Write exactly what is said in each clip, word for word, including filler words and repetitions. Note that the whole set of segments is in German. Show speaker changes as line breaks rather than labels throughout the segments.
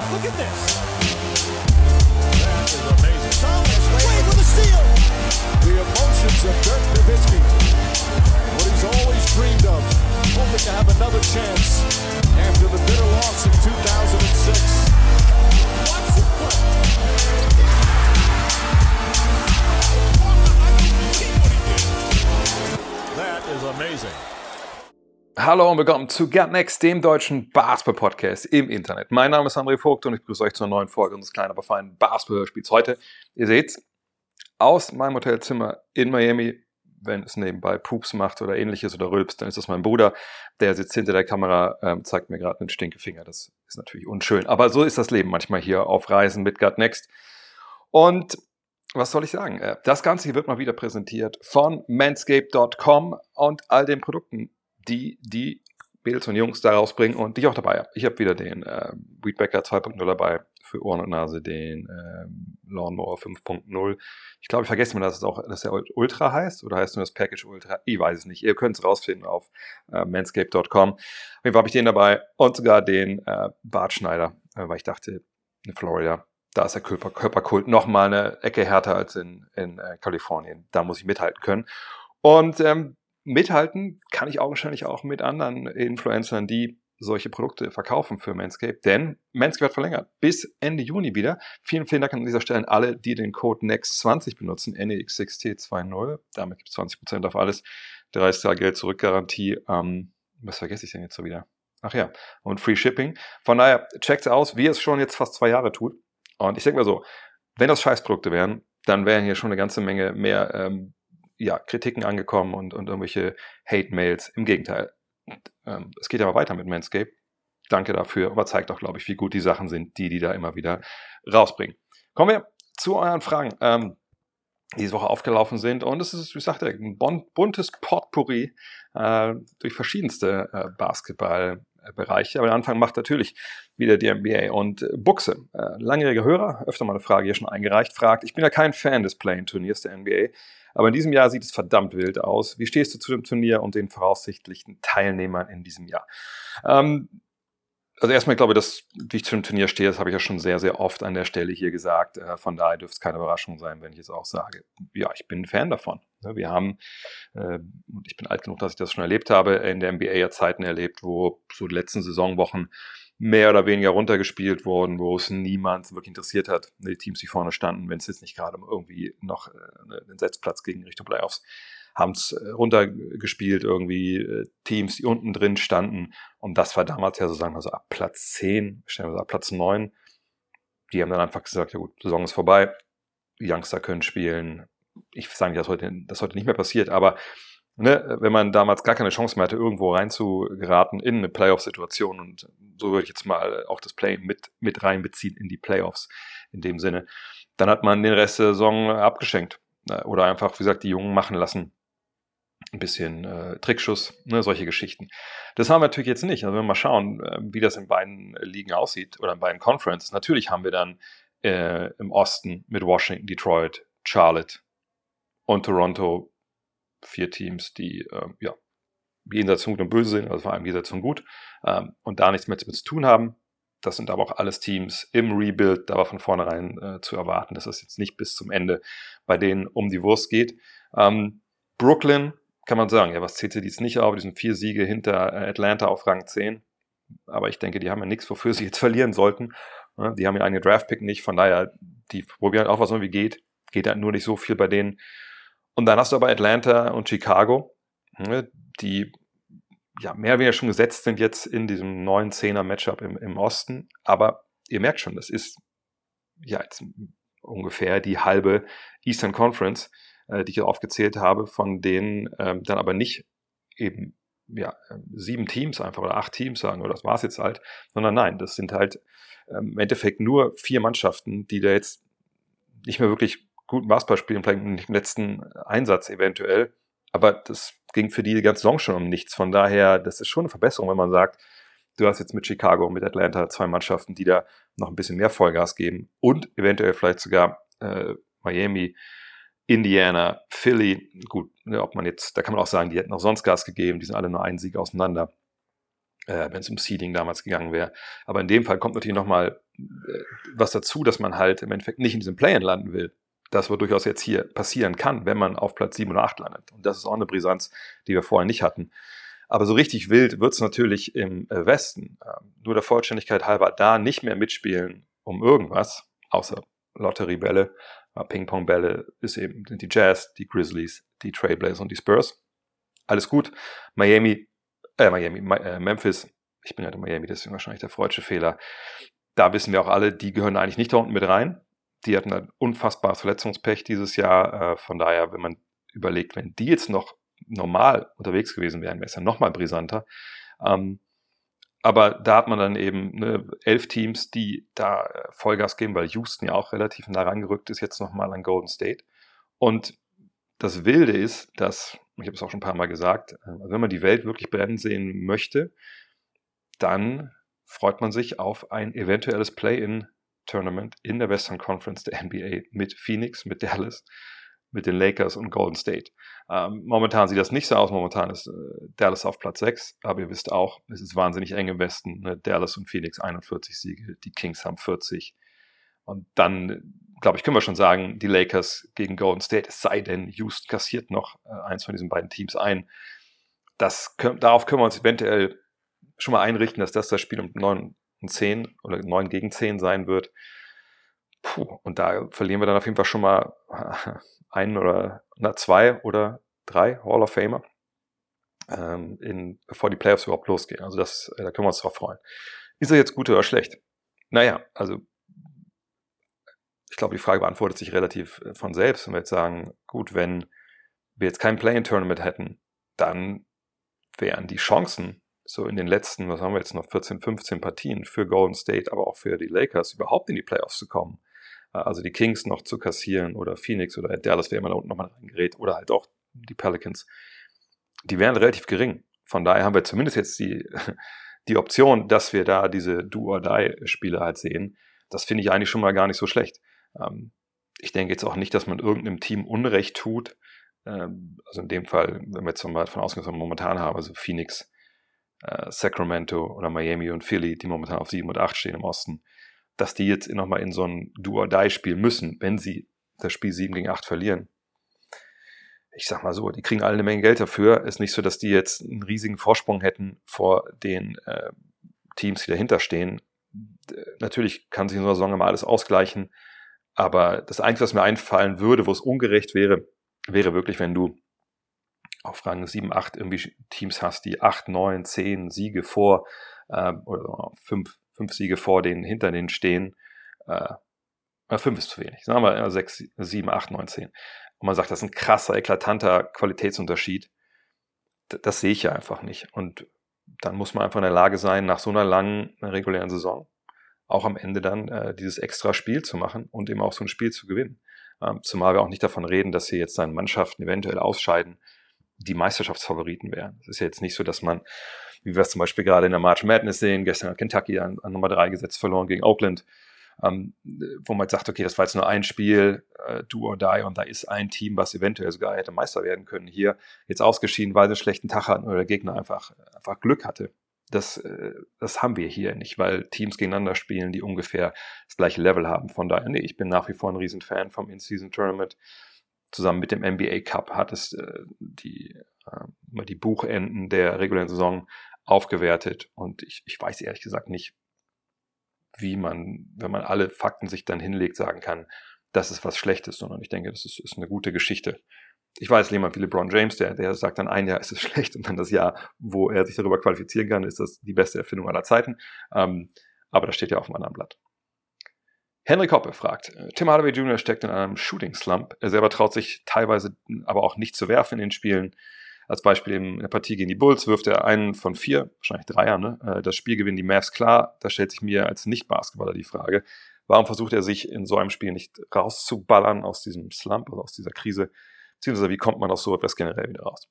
Look at this. That is amazing. Thomas Wade with a steal. The emotions of Dirk Nowitzki. What he's always dreamed of. Hoping to have another chance after the bitter loss in two thousand six. Watch the play. That is amazing.
Hallo und willkommen zu Gut Next, dem deutschen Basketball-Podcast im Internet. Mein Name ist André Vogt und ich begrüße euch zu einer neuen Folge unseres kleinen, aber feinen Basketball-Hörspiels. Heute, ihr seht's, aus meinem Hotelzimmer in Miami. Wenn es nebenbei Pups macht oder ähnliches oder rülpst, dann ist das mein Bruder. Der sitzt hinter der Kamera, ähm, zeigt mir gerade einen Stinkefinger. Das ist natürlich unschön. Aber so ist das Leben manchmal hier auf Reisen mit Gut Next. Und was soll ich sagen? Das Ganze hier wird mal wieder präsentiert von manscaped Punkt com und all den Produkten, die die Mädels und Jungs da rausbringen und die ich auch dabei habe. Ich habe wieder den äh, Weedbacker zwei Punkt null dabei für Ohren und Nase, den ähm, Lawnmower fünf Punkt null. Ich glaube, ich vergesse mal, dass es auch dass der Ultra heißt oder heißt nur das Package Ultra? Ich weiß es nicht. Ihr könnt es rausfinden auf äh, manscaped Punkt com. Auf jeden Fall habe ich den dabei und sogar den äh, Bartschneider, äh, weil ich dachte, in Florida, da ist der Körper, Körperkult noch mal eine Ecke härter als in, in äh, Kalifornien. Da muss ich mithalten können. Und ähm, mithalten kann ich augenscheinlich auch mit anderen Influencern, die solche Produkte verkaufen für Manscaped, denn Manscaped hat verlängert bis Ende Juni wieder. Vielen, vielen Dank an dieser Stelle an alle, die den Code N E X zwanzig benutzen, N E X X T zwanzig. Damit gibt es zwanzig Prozent auf alles. dreißig Tage Geld-Zurück-Garantie. Ähm, was vergesse ich denn jetzt so wieder? Ach ja, und Free Shipping. Von daher, checkt's aus, wie es schon jetzt fast zwei Jahre tut. Und ich denke mal so, wenn das Scheißprodukte wären, dann wären hier schon eine ganze Menge mehr ähm, ja, Kritiken angekommen und, und irgendwelche Hate-Mails. Im Gegenteil. Ähm, es geht aber weiter mit Manscaped. Danke dafür, aber zeigt auch, glaube ich, wie gut die Sachen sind, die die da immer wieder rausbringen. Kommen wir zu euren Fragen, ähm, die diese Woche aufgelaufen sind. Und es ist, wie sagte, ein buntes Potpourri äh, durch verschiedenste äh, Basketball- Bereiche. Aber den Anfang macht natürlich wieder die N B A und äh, Buchse. Äh, langjähriger Hörer, öfter mal eine Frage hier schon eingereicht, fragt, ich bin ja kein Fan des Play-In-Turniers der N B A, aber in diesem Jahr sieht es verdammt wild aus. Wie stehst du zu dem Turnier und den voraussichtlichen Teilnehmern in diesem Jahr? Ähm, also erstmal, ich glaube, dass wie ich zu dem Turnier stehe, das habe ich ja schon sehr, sehr oft an der Stelle hier gesagt. Äh, von daher dürfte es keine Überraschung sein, wenn ich jetzt auch sage, ja, ich bin ein Fan davon. Wir haben, äh, und ich bin alt genug, dass ich das schon erlebt habe, in der N B A ja Zeiten erlebt, wo so die letzten Saisonwochen mehr oder weniger runtergespielt wurden, wo es niemand wirklich interessiert hat, die Teams, die vorne standen, wenn es jetzt nicht gerade irgendwie noch äh, einen Setzplatz ging Richtung Playoffs, haben es äh, runtergespielt, irgendwie äh, Teams, die unten drin standen. Und das war damals ja so, sagen wir so, ab Platz zehn, stellen wir so ab Platz neun. Die haben dann einfach gesagt, ja gut, Saison ist vorbei, die Youngster können spielen. Ich sage nicht, dass heute, das heute nicht mehr passiert, aber ne, wenn man damals gar keine Chance mehr hatte, irgendwo reinzugeraten in eine Playoff-Situation, und so würde ich jetzt mal auch das Play mit, mit reinbeziehen in die Playoffs in dem Sinne, dann hat man den Rest der Saison abgeschenkt oder einfach, wie gesagt, die Jungen machen lassen. Ein bisschen äh, Trickschuss, ne, solche Geschichten. Das haben wir natürlich jetzt nicht. Also wenn wir mal schauen, äh, wie das in beiden Ligen aussieht oder in beiden Conferences. Natürlich haben wir dann äh, im Osten mit Washington, Detroit, Charlotte und Toronto vier Teams, die äh, ja jenseits von Gut und Böse sind, also vor allem jenseits von Gut, ähm, und da nichts mehr damit zu tun haben. Das sind aber auch alles Teams im Rebuild, da war von vornherein äh, zu erwarten, dass es jetzt nicht bis zum Ende bei denen um die Wurst geht. Ähm, Brooklyn, kann man sagen, ja, was zählt sie dies nicht auf? Die sind vier Siege hinter Atlanta auf Rang zehn. Aber ich denke, die haben ja nichts, wofür sie jetzt verlieren sollten. Die haben ja einen Draftpick nicht, von daher, die probieren halt auch, was irgendwie geht. Geht halt nur nicht so viel bei denen. Und dann hast du aber Atlanta und Chicago, die ja mehr oder weniger schon gesetzt sind jetzt in diesem neuen Zehner-Matchup im, im Osten. Aber ihr merkt schon, das ist ja jetzt ungefähr die halbe Eastern Conference, die ich aufgezählt habe, von denen ähm, dann aber nicht eben ja sieben Teams einfach oder acht Teams sagen, oder das war's jetzt halt, sondern nein, das sind halt ähm, im Endeffekt nur vier Mannschaften, die da jetzt nicht mehr wirklich guten Basketball spielen, vielleicht im letzten Einsatz eventuell, aber das ging für die die ganze Saison schon um nichts. Von daher, das ist schon eine Verbesserung, wenn man sagt, du hast jetzt mit Chicago und mit Atlanta zwei Mannschaften, die da noch ein bisschen mehr Vollgas geben und eventuell vielleicht sogar äh, Miami, Indiana, Philly, gut, ne, ob man jetzt, da kann man auch sagen, die hätten auch sonst Gas gegeben, die sind alle nur einen Sieg auseinander. äh, wenn es um Seeding damals gegangen wäre. Aber in dem Fall kommt natürlich nochmal äh, was dazu, dass man halt im Endeffekt nicht in diesem Play-In landen will. Das, was durchaus jetzt hier passieren kann, wenn man auf Platz sieben oder acht landet. Und das ist auch eine Brisanz, die wir vorher nicht hatten. Aber so richtig wild wird es natürlich im äh, Westen. Ähm, nur der Vollständigkeit halber da nicht mehr mitspielen um irgendwas, außer Lotteriebälle, äh, Ping-Pong-Bälle ist eben, sind die Jazz, die Grizzlies, die Trailblazers und die Spurs. Alles gut. Miami, äh, Miami, äh, Memphis, ich bin ja in Miami, deswegen wahrscheinlich der freudsche Fehler. Da wissen wir auch alle, die gehören eigentlich nicht da unten mit rein. Die hatten ein unfassbares Verletzungspech dieses Jahr. Äh, von daher, wenn man überlegt, wenn die jetzt noch normal unterwegs gewesen wären, wäre es ja noch mal brisanter. Ähm, aber da hat man dann eben ne, elf Teams, die da äh, Vollgas geben, weil Houston ja auch relativ nah rangerückt ist, jetzt nochmal an Golden State. Und das Wilde ist, dass, ich habe es auch schon ein paar Mal gesagt, äh, wenn man die Welt wirklich brennen sehen möchte, dann freut man sich auf ein eventuelles Play-in-Tournament in der Western Conference der N B A mit Phoenix, mit Dallas, mit den Lakers und Golden State. Ähm, momentan sieht das nicht so aus. Momentan ist äh, Dallas auf Platz sechs, aber ihr wisst auch, es ist wahnsinnig eng im Westen. Ne? Dallas und Phoenix einundvierzig Siege, die Kings haben vierzig. Und dann, glaube ich, können wir schon sagen, die Lakers gegen Golden State, es sei denn, Houston kassiert noch äh, eins von diesen beiden Teams ein. Das können, darauf können wir uns eventuell schon mal einrichten, dass das das Spiel um neun und zehn oder neun gegen zehn sein wird. Puh, und da verlieren wir dann auf jeden Fall schon mal einen oder na, zwei oder drei Hall of Famer, ähm, in, bevor die Playoffs überhaupt losgehen. Also das, da können wir uns drauf freuen. Ist er jetzt gut oder schlecht? Naja, also ich glaube, die Frage beantwortet sich relativ von selbst. Wenn wir jetzt sagen, gut, wenn wir jetzt kein Play-in-Tournament hätten, dann wären die Chancen so in den letzten, was haben wir jetzt noch, vierzehn, fünfzehn Partien für Golden State, aber auch für die Lakers überhaupt in die Playoffs zu kommen. Also die Kings noch zu kassieren oder Phoenix oder Dallas, wer immer da unten nochmal reingerät, oder halt auch die Pelicans, die wären relativ gering. Von daher haben wir zumindest jetzt die, die Option, dass wir da diese Do-or-Die-Spiele halt sehen. Das finde ich eigentlich schon mal gar nicht so schlecht. Ich denke jetzt auch nicht, dass man irgendeinem Team Unrecht tut. Also in dem Fall, wenn wir jetzt mal davon ausgehen, was wir momentan haben, also Phoenix, Sacramento oder Miami und Philly, die momentan auf sieben und acht stehen im Osten, dass die jetzt nochmal in so ein Do-or-Die-Spiel müssen, wenn sie das Spiel sieben gegen acht verlieren. Ich sag mal so, die kriegen alle eine Menge Geld dafür. Ist nicht so, dass die jetzt einen riesigen Vorsprung hätten vor den äh, Teams, die dahinter stehen. Natürlich kann sich in so einer Saison immer alles ausgleichen, aber das Einzige, was mir einfallen würde, wo es ungerecht wäre, wäre wirklich, wenn du auf Rang sieben, acht irgendwie Teams hast, die acht, neun, zehn Siege vor äh, oder fünf, fünf Siege vor denen, hinter denen stehen. Äh, fünf ist zu wenig. Sagen wir sechs, sieben, acht, neun, zehn. Und man sagt, das ist ein krasser, eklatanter Qualitätsunterschied. D- das sehe ich ja einfach nicht. Und dann muss man einfach in der Lage sein, nach so einer langen regulären Saison auch am Ende dann äh, dieses extra Spiel zu machen und eben auch so ein Spiel zu gewinnen. Ähm, zumal wir auch nicht davon reden, dass hier jetzt dann Mannschaften eventuell ausscheiden, die Meisterschaftsfavoriten wären. Es ist ja jetzt nicht so, dass man, wie wir es zum Beispiel gerade in der March Madness sehen, gestern hat Kentucky an, an Nummer drei gesetzt, verloren gegen Oakland, ähm, wo man sagt, okay, das war jetzt nur ein Spiel, äh, do or die, und da ist ein Team, was eventuell sogar hätte Meister werden können, hier jetzt ausgeschieden, weil sie einen schlechten Tag hatten oder der Gegner einfach, einfach Glück hatte. Das, äh, das haben wir hier nicht, weil Teams gegeneinander spielen, die ungefähr das gleiche Level haben. Von daher, nee, ich bin nach wie vor ein Riesenfan vom In-Season-Tournament. Zusammen mit dem N B A Cup hat es äh, die, äh, die Buchenden der regulären Saison aufgewertet, und ich, ich weiß ehrlich gesagt nicht, wie man, wenn man alle Fakten sich dann hinlegt, sagen kann, das ist was Schlechtes, sondern ich denke, das ist, ist eine gute Geschichte. Ich weiß, jemand wie LeBron James, der, der sagt dann, ein Jahr ist es schlecht und dann das Jahr, wo er sich darüber qualifizieren kann, ist das die beste Erfindung aller Zeiten. Ähm, aber das steht ja auf einem anderen Blatt. Henrik Hoppe fragt, Tim Hardaway Junior steckt in einem Shooting-Slump. Er selber traut sich teilweise aber auch nicht zu werfen in den Spielen. Als Beispiel in der Partie gegen die Bulls wirft er einen von vier, wahrscheinlich Dreier, ne? Das Spiel gewinnen die Mavs klar. Da stellt sich mir als Nicht-Basketballer die Frage, warum versucht er sich in so einem Spiel nicht rauszuballern aus diesem Slump, also aus dieser Krise, beziehungsweise wie kommt man aus so etwas generell wieder raus?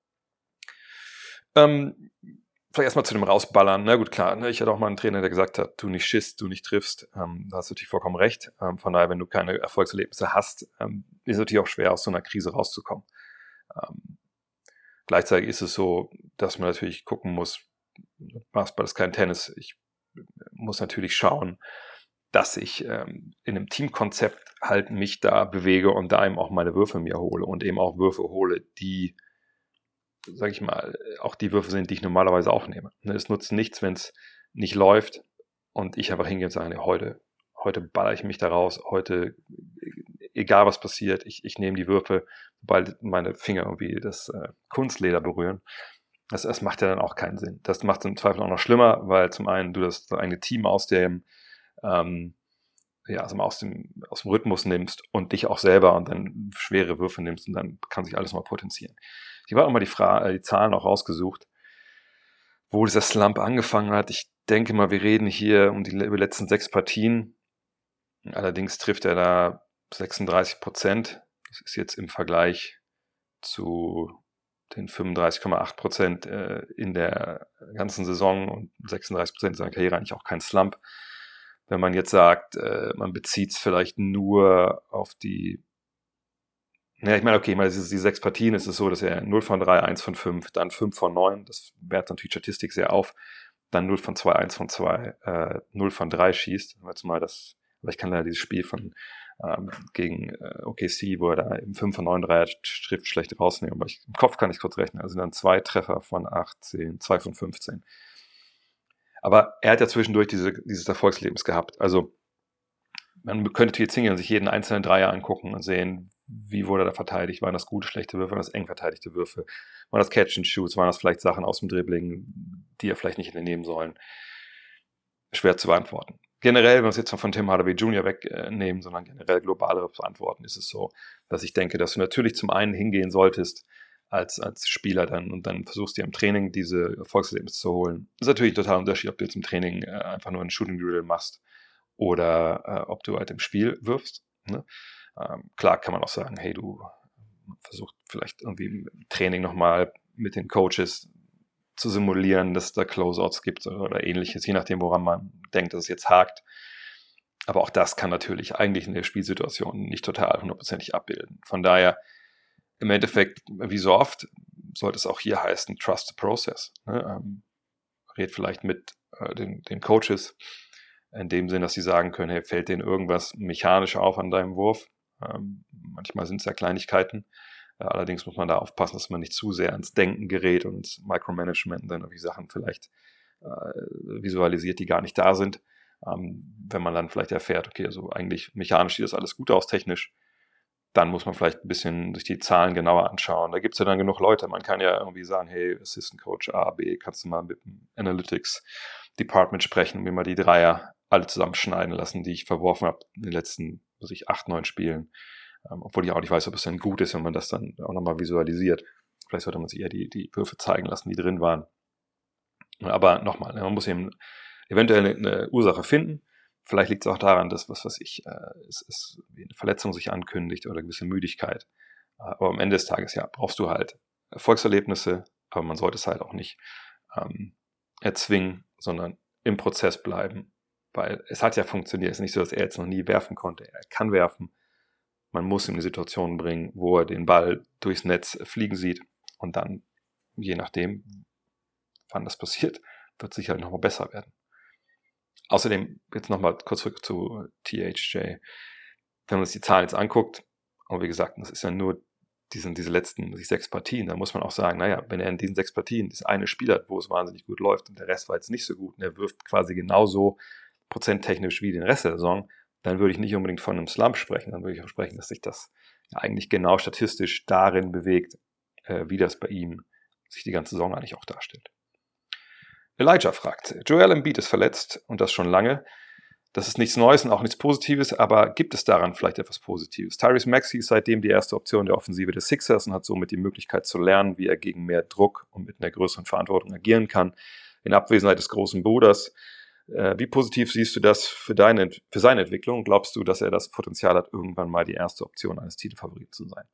Ähm, Vielleicht erstmal zu dem Rausballern. Na gut, klar, ne, ich hatte auch mal einen Trainer, der gesagt hat, du nicht schießt, du nicht triffst. Ähm, da hast du natürlich vollkommen recht. Ähm, von daher, wenn du keine Erfolgserlebnisse hast, ähm, ist es natürlich auch schwer, aus so einer Krise rauszukommen. Ähm, gleichzeitig ist es so, dass man natürlich gucken muss, Basketball ist kein Tennis. Ich muss natürlich schauen, dass ich ähm, in einem Teamkonzept halt mich da bewege und da eben auch meine Würfe mir hole und eben auch Würfe hole, die, sag ich mal, auch die Würfe sind, die ich normalerweise auch nehme. Es nutzt nichts, wenn es nicht läuft und ich einfach hingehe und sage, nee, heute, heute baller ich mich da raus, heute, egal was passiert, ich, ich nehme die Würfe, sobald meine Finger irgendwie das äh, Kunstleder berühren. Das, das macht ja dann auch keinen Sinn. Das macht es im Zweifel auch noch schlimmer, weil zum einen du das eigene Team aus dem ähm, ja, also mal aus dem, aus dem Rhythmus nimmst und dich auch selber und dann schwere Würfe nimmst und dann kann sich alles mal potenzieren. Ich habe auch mal die, Fra- die Zahlen auch rausgesucht, wo dieser Slump angefangen hat. Ich denke mal, wir reden hier um die über die letzten sechs Partien. Allerdings trifft er da sechsunddreißig Prozent. Das ist jetzt im Vergleich zu den fünfunddreißig Komma acht Prozent äh, in der ganzen Saison und sechsunddreißig Prozent seiner Karriere eigentlich auch kein Slump. Wenn man jetzt sagt, äh, man bezieht es vielleicht nur auf die, ja, ich meine, okay, ich meine, die sechs Partien ist es so, dass er null von drei, eins von fünf, dann fünf von neun, das wertet natürlich Statistik sehr auf, dann null von zwei, eins von zwei, äh, null von drei schießt. Jetzt mal das, aber ich kann leider dieses Spiel von ähm, gegen äh, O K C, wo er da eben fünf von neun Dreier trifft, schlecht rausnehmen, aber ich, im Kopf kann ich kurz rechnen, also dann zwei Treffer von achtzehn, zwei von fünfzehn. Aber er hat ja zwischendurch diese, dieses Erfolgslebens gehabt. Also man könnte jetzt hingehen und sich jeden einzelnen Dreier angucken und sehen, wie wurde da verteidigt. Waren das gute, schlechte Würfe, waren das eng verteidigte Würfe? Waren das Catch-and-Shoots? Waren das vielleicht Sachen aus dem Dribbling, die er vielleicht nicht hätte nehmen sollen? Schwer zu beantworten. Generell, wenn wir es jetzt von Tim Hardaway Junior wegnehmen, sondern generell globalere beantworten, ist es so, dass ich denke, dass du natürlich zum einen hingehen solltest, als, als Spieler dann und dann versuchst dir im Training diese Erfolgserlebnisse zu holen. Das ist natürlich total ein Unterschied, ob du jetzt im Training äh, einfach nur einen Shooting Drill machst oder äh, ob du halt im Spiel wirfst. Ne? Ähm, klar kann man auch sagen, hey, du versuchst vielleicht irgendwie im Training nochmal mit den Coaches zu simulieren, dass es da Closeouts gibt oder, oder ähnliches, je nachdem, woran man denkt, dass es jetzt hakt. Aber auch das kann natürlich eigentlich in der Spielsituation nicht total hundertprozentig abbilden. Von daher im Endeffekt, wie so oft, sollte es auch hier heißen, trust the process. Ne? Ähm, red vielleicht mit äh, den, den Coaches, in dem Sinn, dass sie sagen können, hey, fällt denen irgendwas mechanisch auf an deinem Wurf? Ähm, manchmal sind es ja Kleinigkeiten. Äh, allerdings muss man da aufpassen, dass man nicht zu sehr ans Denken gerät und ins Micromanagement und dann irgendwie Sachen vielleicht äh, visualisiert, die gar nicht da sind. Ähm, wenn man dann vielleicht erfährt, okay, also eigentlich mechanisch sieht das alles gut aus, technisch, dann muss man vielleicht ein bisschen sich die Zahlen genauer anschauen. Da gibt es ja dann genug Leute. Man kann ja irgendwie sagen, hey, Assistant Coach A, B, kannst du mal mit dem Analytics Department sprechen und mir mal die Dreier alle zusammenschneiden lassen, die ich verworfen habe in den letzten, was ich, acht, neun Spielen. Ähm, obwohl ich auch nicht weiß, ob es dann gut ist, wenn man das dann auch nochmal visualisiert. Vielleicht sollte man sich eher die, die Würfe zeigen lassen, die drin waren. Aber nochmal, man muss eben eventuell eine, eine Ursache finden. Vielleicht liegt es auch daran, dass, was weiß ich, äh, es, es wie eine Verletzung sich ankündigt oder eine gewisse Müdigkeit. Äh, aber am Ende des Tages, ja, brauchst du halt Erfolgserlebnisse, aber man sollte es halt auch nicht ähm, erzwingen, sondern im Prozess bleiben. Weil es hat ja funktioniert. Es ist nicht so, dass er jetzt noch nie werfen konnte. Er kann werfen. Man muss ihm eine Situation bringen, wo er den Ball durchs Netz fliegen sieht und dann, je nachdem, wann das passiert, wird es sicher nochmal besser werden. Außerdem, jetzt nochmal kurz zurück zu T H J. Wenn man sich die Zahlen jetzt anguckt, und wie gesagt, das ist ja nur diese, diese letzten die sechs Partien, da muss man auch sagen, naja, wenn er in diesen sechs Partien das eine Spiel hat, wo es wahnsinnig gut läuft und der Rest war jetzt nicht so gut und er wirft quasi genauso prozenttechnisch wie den Rest der Saison, dann würde ich nicht unbedingt von einem Slump sprechen, dann würde ich auch sprechen, dass sich das eigentlich genau statistisch darin bewegt, äh, wie das bei ihm sich die ganze Saison eigentlich auch darstellt. Elijah fragt, Joel Embiid ist verletzt und das schon lange. Das ist nichts Neues und auch nichts Positives, aber gibt es daran vielleicht etwas Positives? Tyrese Maxey ist seitdem die erste Option der Offensive des Sixers und hat somit die Möglichkeit zu lernen, wie er gegen mehr Druck und mit einer größeren Verantwortung agieren kann, in Abwesenheit des großen Bruders. Äh, wie positiv siehst du das für, deine, für seine Entwicklung? Glaubst du, dass er das Potenzial hat, irgendwann mal die erste Option eines Titelfavoriten zu sein?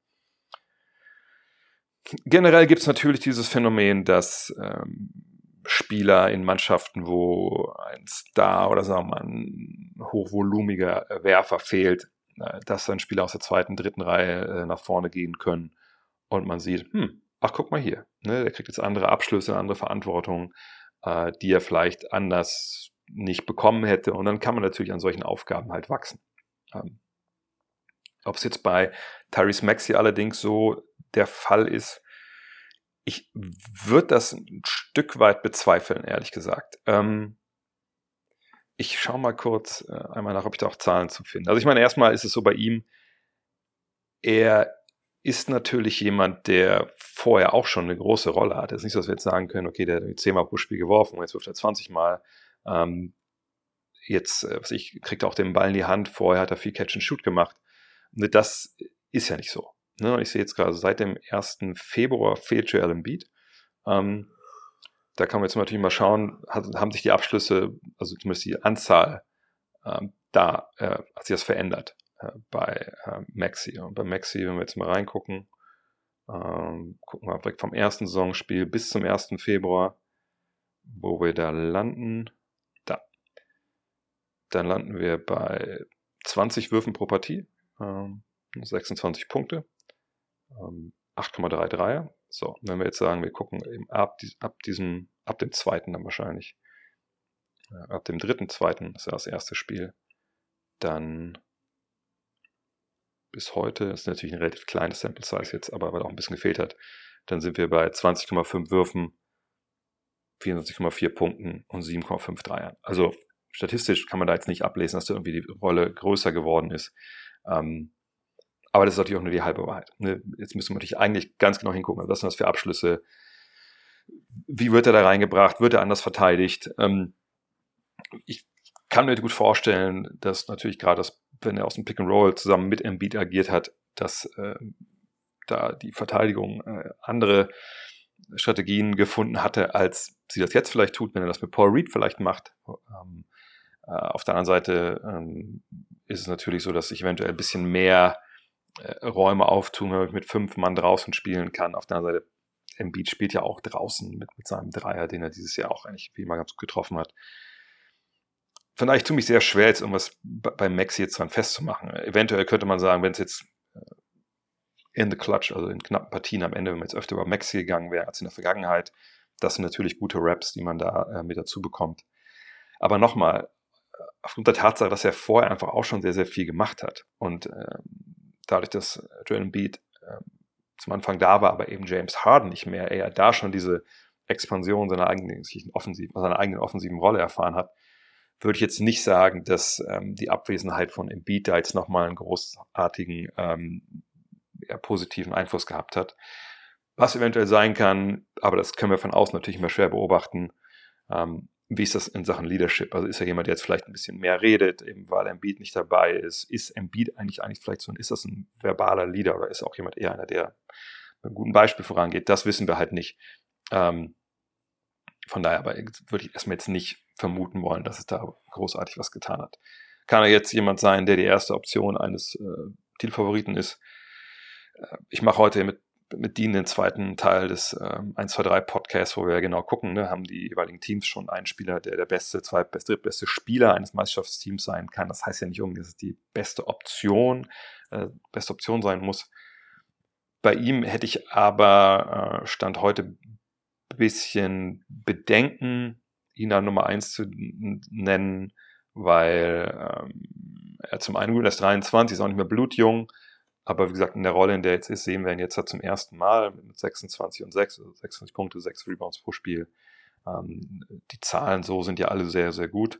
Generell gibt es natürlich dieses Phänomen, dass ähm, Spieler in Mannschaften, wo ein Star oder sagen wir mal ein hochvolumiger Werfer fehlt, dass dann Spieler aus der zweiten, dritten Reihe nach vorne gehen können und man sieht, hm, ach guck mal hier, ne, der kriegt jetzt andere Abschlüsse, andere Verantwortung, äh, die er vielleicht anders nicht bekommen hätte. Und dann kann man natürlich an solchen Aufgaben halt wachsen. Ähm, ob es jetzt bei Tyrese Maxey allerdings so der Fall ist, ich würde das ein Stück weit bezweifeln, ehrlich gesagt. Ähm, ich schaue mal kurz äh, einmal nach, ob ich da auch Zahlen zu finde. Also ich meine, erstmal ist es so bei ihm, er ist natürlich jemand, der vorher auch schon eine große Rolle hatte. Es ist nicht so, dass wir jetzt sagen können, okay, der hat zehnmal pro Spiel geworfen und jetzt wirft er zwanzig Mal. Ähm, jetzt, äh, was ich, kriegt er auch den Ball in die Hand. Vorher hat er viel Catch and Shoot gemacht. Und das ist ja nicht so. Ne? Ich sehe jetzt gerade, seit dem ersten Februar fehlt Joel Embiid. Ähm, da kann man jetzt natürlich mal schauen, hat, haben sich die Abschlüsse, also zumindest die Anzahl, ähm, da äh, hat sich das verändert äh, bei äh, Maxey. Und bei Maxey, wenn wir jetzt mal reingucken, ähm, gucken wir weg vom ersten Saisonspiel bis zum ersten Februar, wo wir da landen. Da. Dann landen wir bei zwanzig Würfen pro Partie, ähm, sechsundzwanzig Punkte, ähm, acht Komma drei Dreier. So, wenn wir jetzt sagen, wir gucken eben ab, ab diesem, ab dem zweiten dann wahrscheinlich, äh, ab dem dritten, zweiten, das ist ja das erste Spiel, dann bis heute, ist natürlich ein relativ kleines Sample Size jetzt, aber weil auch ein bisschen gefehlt hat, dann sind wir bei zwanzig Komma fünf Würfen, vierundzwanzig Komma vier Punkten und sieben Komma fünf Dreiern. Also statistisch kann man da jetzt nicht ablesen, dass da irgendwie die Rolle größer geworden ist. Ähm, aber das ist natürlich auch nur die halbe Wahrheit. Ne? Jetzt müssen wir natürlich eigentlich ganz genau hingucken, was sind das für Abschlüsse, wie wird er da reingebracht, wird er anders verteidigt. Ähm, ich kann mir gut vorstellen, dass natürlich gerade, das, wenn er aus dem Pick and Roll zusammen mit Embiid agiert hat, dass äh, da die Verteidigung äh, andere Strategien gefunden hatte, als sie das jetzt vielleicht tut, wenn er das mit Paul Reed vielleicht macht. Ähm, äh, auf der anderen Seite ähm, ist es natürlich so, dass sich eventuell ein bisschen mehr äh, Räume auftun, wenn man mit fünf Mann draußen spielen kann. Auf der anderen Seite, Embiid spielt ja auch draußen mit, mit seinem Dreier, den er dieses Jahr auch eigentlich wie immer ganz gut getroffen hat. Von daher, ich tue mich sehr schwer, jetzt irgendwas bei Maxey jetzt dran festzumachen. Eventuell könnte man sagen, wenn es jetzt in the clutch, also in knappen Partien am Ende, wenn man jetzt öfter über Maxey gegangen wäre als in der Vergangenheit, das sind natürlich gute Raps, die man da äh, mit dazu bekommt. Aber nochmal, aufgrund der Tatsache, dass er vorher einfach auch schon sehr, sehr viel gemacht hat und äh, dadurch, dass Joel Embiid äh, zum Anfang da war, aber eben James Harden nicht mehr, er da schon diese Expansion seiner eigenen offensiven, seiner eigenen offensiven Rolle erfahren hat, würde ich jetzt nicht sagen, dass ähm, die Abwesenheit von Embiid da jetzt nochmal einen großartigen ähm, ja, positiven Einfluss gehabt hat. Was eventuell sein kann, aber das können wir von außen natürlich immer schwer beobachten, ähm, wie ist das in Sachen Leadership? Also ist er jemand, der jetzt vielleicht ein bisschen mehr redet, eben weil Embiid nicht dabei ist? Ist Embiid eigentlich eigentlich vielleicht so ein, ist das ein verbaler Leader oder ist auch jemand eher einer, der mit einem guten Beispiel vorangeht? Das wissen wir halt nicht. Ähm, von daher aber würde ich erstmal jetzt nicht vermuten wollen, dass es da großartig was getan hat. Kann er jetzt jemand sein, der die erste Option eines äh, Titelfavoriten ist? Äh, ich mache heute mit mit Dean den zweiten Teil des ähm, eins zwei drei Podcasts, wo wir genau gucken, ne, haben die jeweiligen Teams schon einen Spieler, der der beste, zweitbeste, drittbeste Spieler eines Meisterschaftsteams sein kann. Das heißt ja nicht unbedingt, dass es die beste Option, äh, beste Option sein muss. Bei ihm hätte ich aber äh, Stand heute ein bisschen Bedenken, ihn da Nummer eins zu nennen, weil ähm, er zum einen gut ist dreiundzwanzig, ist auch nicht mehr blutjung, aber wie gesagt, in der Rolle, in der er jetzt ist, sehen wir ihn jetzt halt zum ersten Mal mit sechsundzwanzig und sechs, also sechsundzwanzig Punkte, sechs Rebounds pro Spiel. Ähm, die Zahlen so sind ja alle sehr, sehr gut.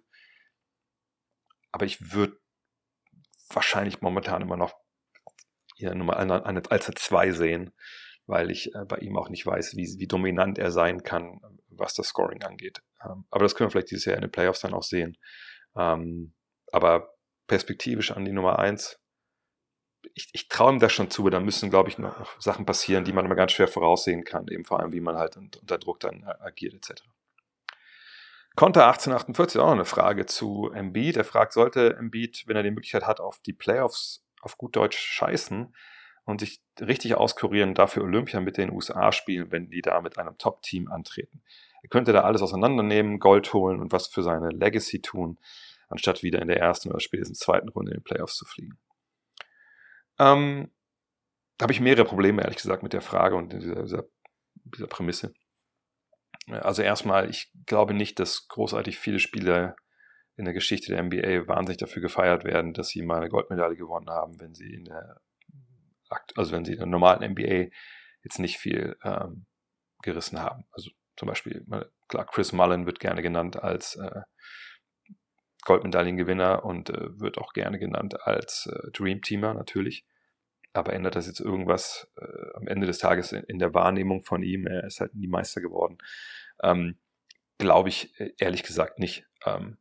Aber ich würde wahrscheinlich momentan immer noch eher Nummer eine, eine, als eine zwei sehen, weil ich äh, bei ihm auch nicht weiß, wie, wie dominant er sein kann, was das Scoring angeht. Ähm, aber das können wir vielleicht dieses Jahr in den Playoffs dann auch sehen. Ähm, aber perspektivisch an die Nummer eins, ich, ich traue ihm das schon zu, aber da müssen, glaube ich, noch, noch Sachen passieren, die man immer ganz schwer voraussehen kann, eben vor allem, wie man halt unter Druck dann agiert, et cetera. Konter achtzehn achtundvierzig, auch noch eine Frage zu Embiid. Er fragt, sollte Embiid, wenn er die Möglichkeit hat, auf die Playoffs auf gut Deutsch scheißen und sich richtig auskurieren, dafür Olympia mit den U S A spielen, wenn die da mit einem Top-Team antreten? Er könnte da alles auseinandernehmen, Gold holen und was für seine Legacy tun, anstatt wieder in der ersten oder spätestens zweiten Runde in den Playoffs zu fliegen. Ähm, da habe ich mehrere Probleme, ehrlich gesagt, mit der Frage und dieser, dieser, dieser Prämisse. Also erstmal, ich glaube nicht, dass großartig viele Spieler in der Geschichte der N B A wahnsinnig dafür gefeiert werden, dass sie mal eine Goldmedaille gewonnen haben, wenn sie in der, also wenn sie in der normalen N B A jetzt nicht viel ähm, gerissen haben. Also zum Beispiel, klar, Chris Mullin wird gerne genannt als äh, Goldmedaillengewinner und äh, wird auch gerne genannt als äh, Dream-Teamer natürlich. Aber ändert das jetzt irgendwas äh, am Ende des Tages in, in der Wahrnehmung von ihm? Er ist halt nie Meister geworden. Ähm, Glaube ich ehrlich gesagt nicht. Ähm,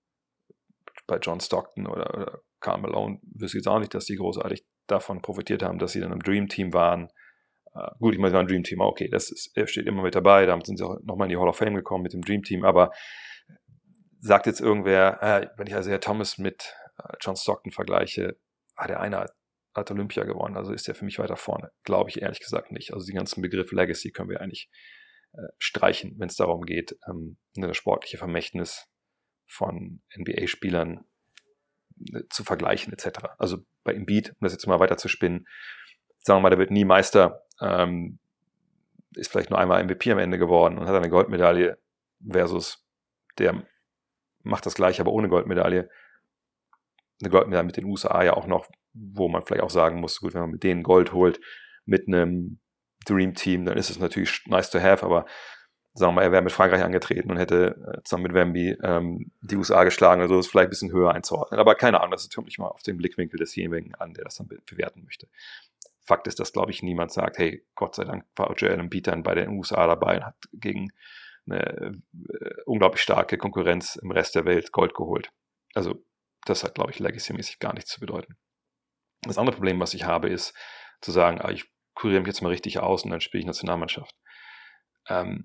bei John Stockton oder, oder Karl Malone wüsste ich jetzt auch nicht, dass die großartig davon profitiert haben, dass sie dann im Dream-Team waren. Uh, gut, ich meine, es war ein Dream-Team, okay, das ist, er steht immer mit dabei, damit sind sie auch nochmal in die Hall of Fame gekommen mit dem Dream-Team, aber sagt jetzt irgendwer, äh, wenn ich Isaiah Thomas mit äh, John Stockton vergleiche, ah, der eine hat, hat Olympia gewonnen, also ist der für mich weiter vorne. Glaube ich ehrlich gesagt nicht. Also die ganzen Begriffe Legacy können wir eigentlich äh, streichen, wenn es darum geht, ähm, das sportliche Vermächtnis von N B A-Spielern äh, zu vergleichen et cetera. Also bei Embiid, um das jetzt mal weiter zu spinnen, sagen wir mal, der wird nie Meister, ähm, ist vielleicht nur einmal M V P am Ende geworden und hat eine Goldmedaille versus der macht das gleiche, aber ohne Goldmedaille. Eine Goldmedaille mit den U S A ja auch noch, wo man vielleicht auch sagen muss, gut, wenn man mit denen Gold holt, mit einem Dream Team, dann ist es natürlich nice to have, aber sagen wir mal, er wäre mit Frankreich angetreten und hätte zusammen mit Wemby ähm, die U S A geschlagen, also ist vielleicht ein bisschen höher einzuordnen. Aber keine Ahnung, das ist natürlich mal auf den Blickwinkel desjenigen an, der das dann bewerten möchte. Fakt ist, dass, glaube ich, niemand sagt, hey, Gott sei Dank war Joel Embiid dann bei den U S A dabei und hat gegen eine äh, unglaublich starke Konkurrenz im Rest der Welt Gold geholt. Also das hat, glaube ich, legacy-mäßig gar nichts zu bedeuten. Das andere Problem, was ich habe, ist zu sagen, ah, ich kuriere mich jetzt mal richtig aus und dann spiele ich Nationalmannschaft. Ähm,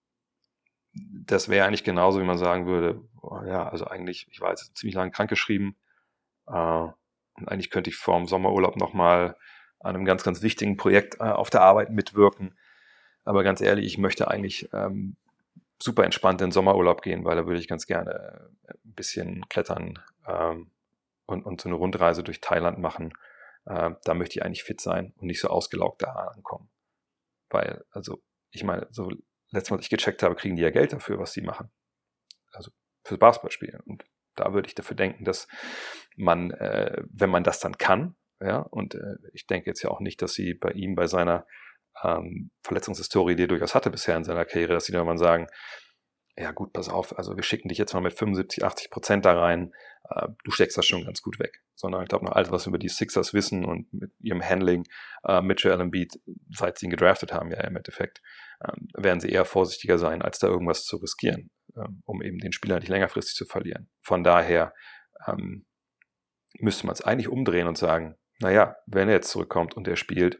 das wäre eigentlich genauso, wie man sagen würde, oh, ja, also eigentlich, ich war jetzt ziemlich lange krankgeschrieben äh, und eigentlich könnte ich vor dem Sommerurlaub nochmal an einem ganz, ganz wichtigen Projekt äh, auf der Arbeit mitwirken. Aber ganz ehrlich, ich möchte eigentlich ähm, super entspannt in den Sommerurlaub gehen, weil da würde ich ganz gerne ein bisschen klettern ähm, und, und so eine Rundreise durch Thailand machen. Äh, da möchte ich eigentlich fit sein und nicht so ausgelaugt da ankommen. Weil, also, ich meine, so letztes Mal, als ich gecheckt habe, kriegen die ja Geld dafür, was sie machen. Also fürs Basketballspielen. Und da würde ich dafür denken, dass man, äh, wenn man das dann kann, ja, und äh, ich denke jetzt ja auch nicht, dass sie bei ihm, bei seiner ähm, Verletzungshistorie, die er durchaus hatte bisher in seiner Karriere, dass sie dann mal sagen, ja gut, pass auf, also wir schicken dich jetzt mal mit fünfundsiebzig, achtzig Prozent da rein, äh, du steckst das schon ganz gut weg. Sondern ich glaube, nach alles, was wir über die Sixers wissen und mit ihrem Handling äh, mit Joel Embiid, seit sie ihn gedraftet haben, ja im Endeffekt, ähm, werden sie eher vorsichtiger sein, als da irgendwas zu riskieren, ähm, um eben den Spieler nicht längerfristig zu verlieren. Von daher ähm, müsste man es eigentlich umdrehen und sagen, naja, wenn er jetzt zurückkommt und er spielt,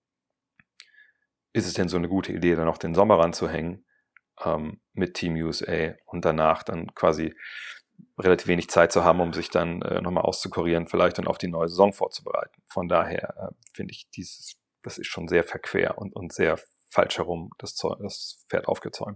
ist es denn so eine gute Idee, dann noch den Sommer ranzuhängen ähm, mit Team U S A und danach dann quasi relativ wenig Zeit zu haben, um sich dann äh, nochmal auszukurieren, vielleicht dann auf die neue Saison vorzubereiten. Von daher äh, finde ich, dieses, das ist schon sehr verquer und, und sehr falsch herum, das, das Pferd aufgezäumt.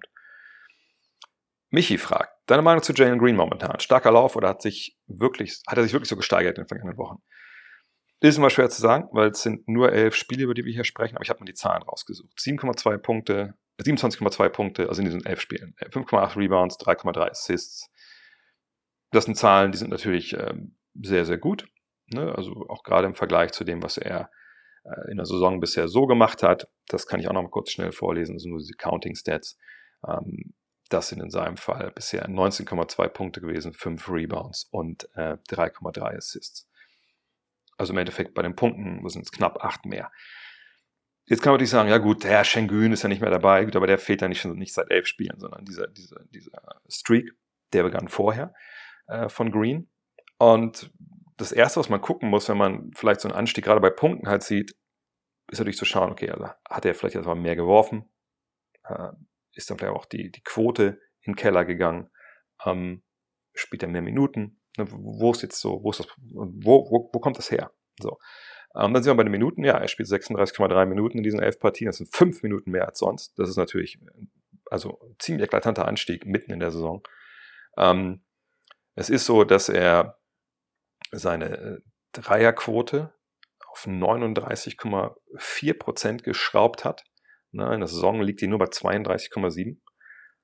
Michi fragt, deine Meinung zu Jalen Green momentan? Starker Lauf oder hat, sich wirklich, hat er sich wirklich so gesteigert in den vergangenen Wochen? Das ist immer schwer zu sagen, weil es sind nur elf Spiele, über die wir hier sprechen, aber ich habe mal die Zahlen rausgesucht. sieben Komma zwei Punkte, siebenundzwanzig Komma zwei Punkte, also in diesen elf Spielen. fünf Komma acht Rebounds, drei Komma drei Assists. Das sind Zahlen, die sind natürlich ähm, sehr, sehr gut. Ne? Also auch gerade im Vergleich zu dem, was er äh, in der Saison bisher so gemacht hat. Das kann ich auch noch mal kurz schnell vorlesen. Das sind nur diese Counting Stats. Ähm, das sind in seinem Fall bisher neunzehn Komma zwei Punkte gewesen, fünf Rebounds und äh, drei Komma drei Assists. Also im Endeffekt bei den Punkten sind es knapp acht mehr. Jetzt kann man natürlich sagen, ja gut, der Şengün ist ja nicht mehr dabei, gut, aber der fehlt ja nicht, nicht seit elf Spielen, sondern dieser, dieser, dieser Streak, der begann vorher äh, von Green. Und das Erste, was man gucken muss, wenn man vielleicht so einen Anstieg gerade bei Punkten halt sieht, ist natürlich zu schauen, okay, also hat er vielleicht erstmal mehr geworfen, äh, ist dann vielleicht auch die, die Quote in den Keller gegangen, ähm, spielt er mehr Minuten, wo ist jetzt so, wo ist das, wo, wo, wo kommt das her? So. Ähm, dann sind wir bei den Minuten, ja, er spielt sechsunddreißig Komma drei Minuten in diesen elf Partien, das sind fünf Minuten mehr als sonst. Das ist natürlich, also ein ziemlich eklatanter Anstieg mitten in der Saison. Ähm, es ist so, dass er seine Dreierquote auf neununddreißig Komma vier Prozent geschraubt hat. Na, in der Saison liegt die nur bei zweiunddreißig Komma sieben.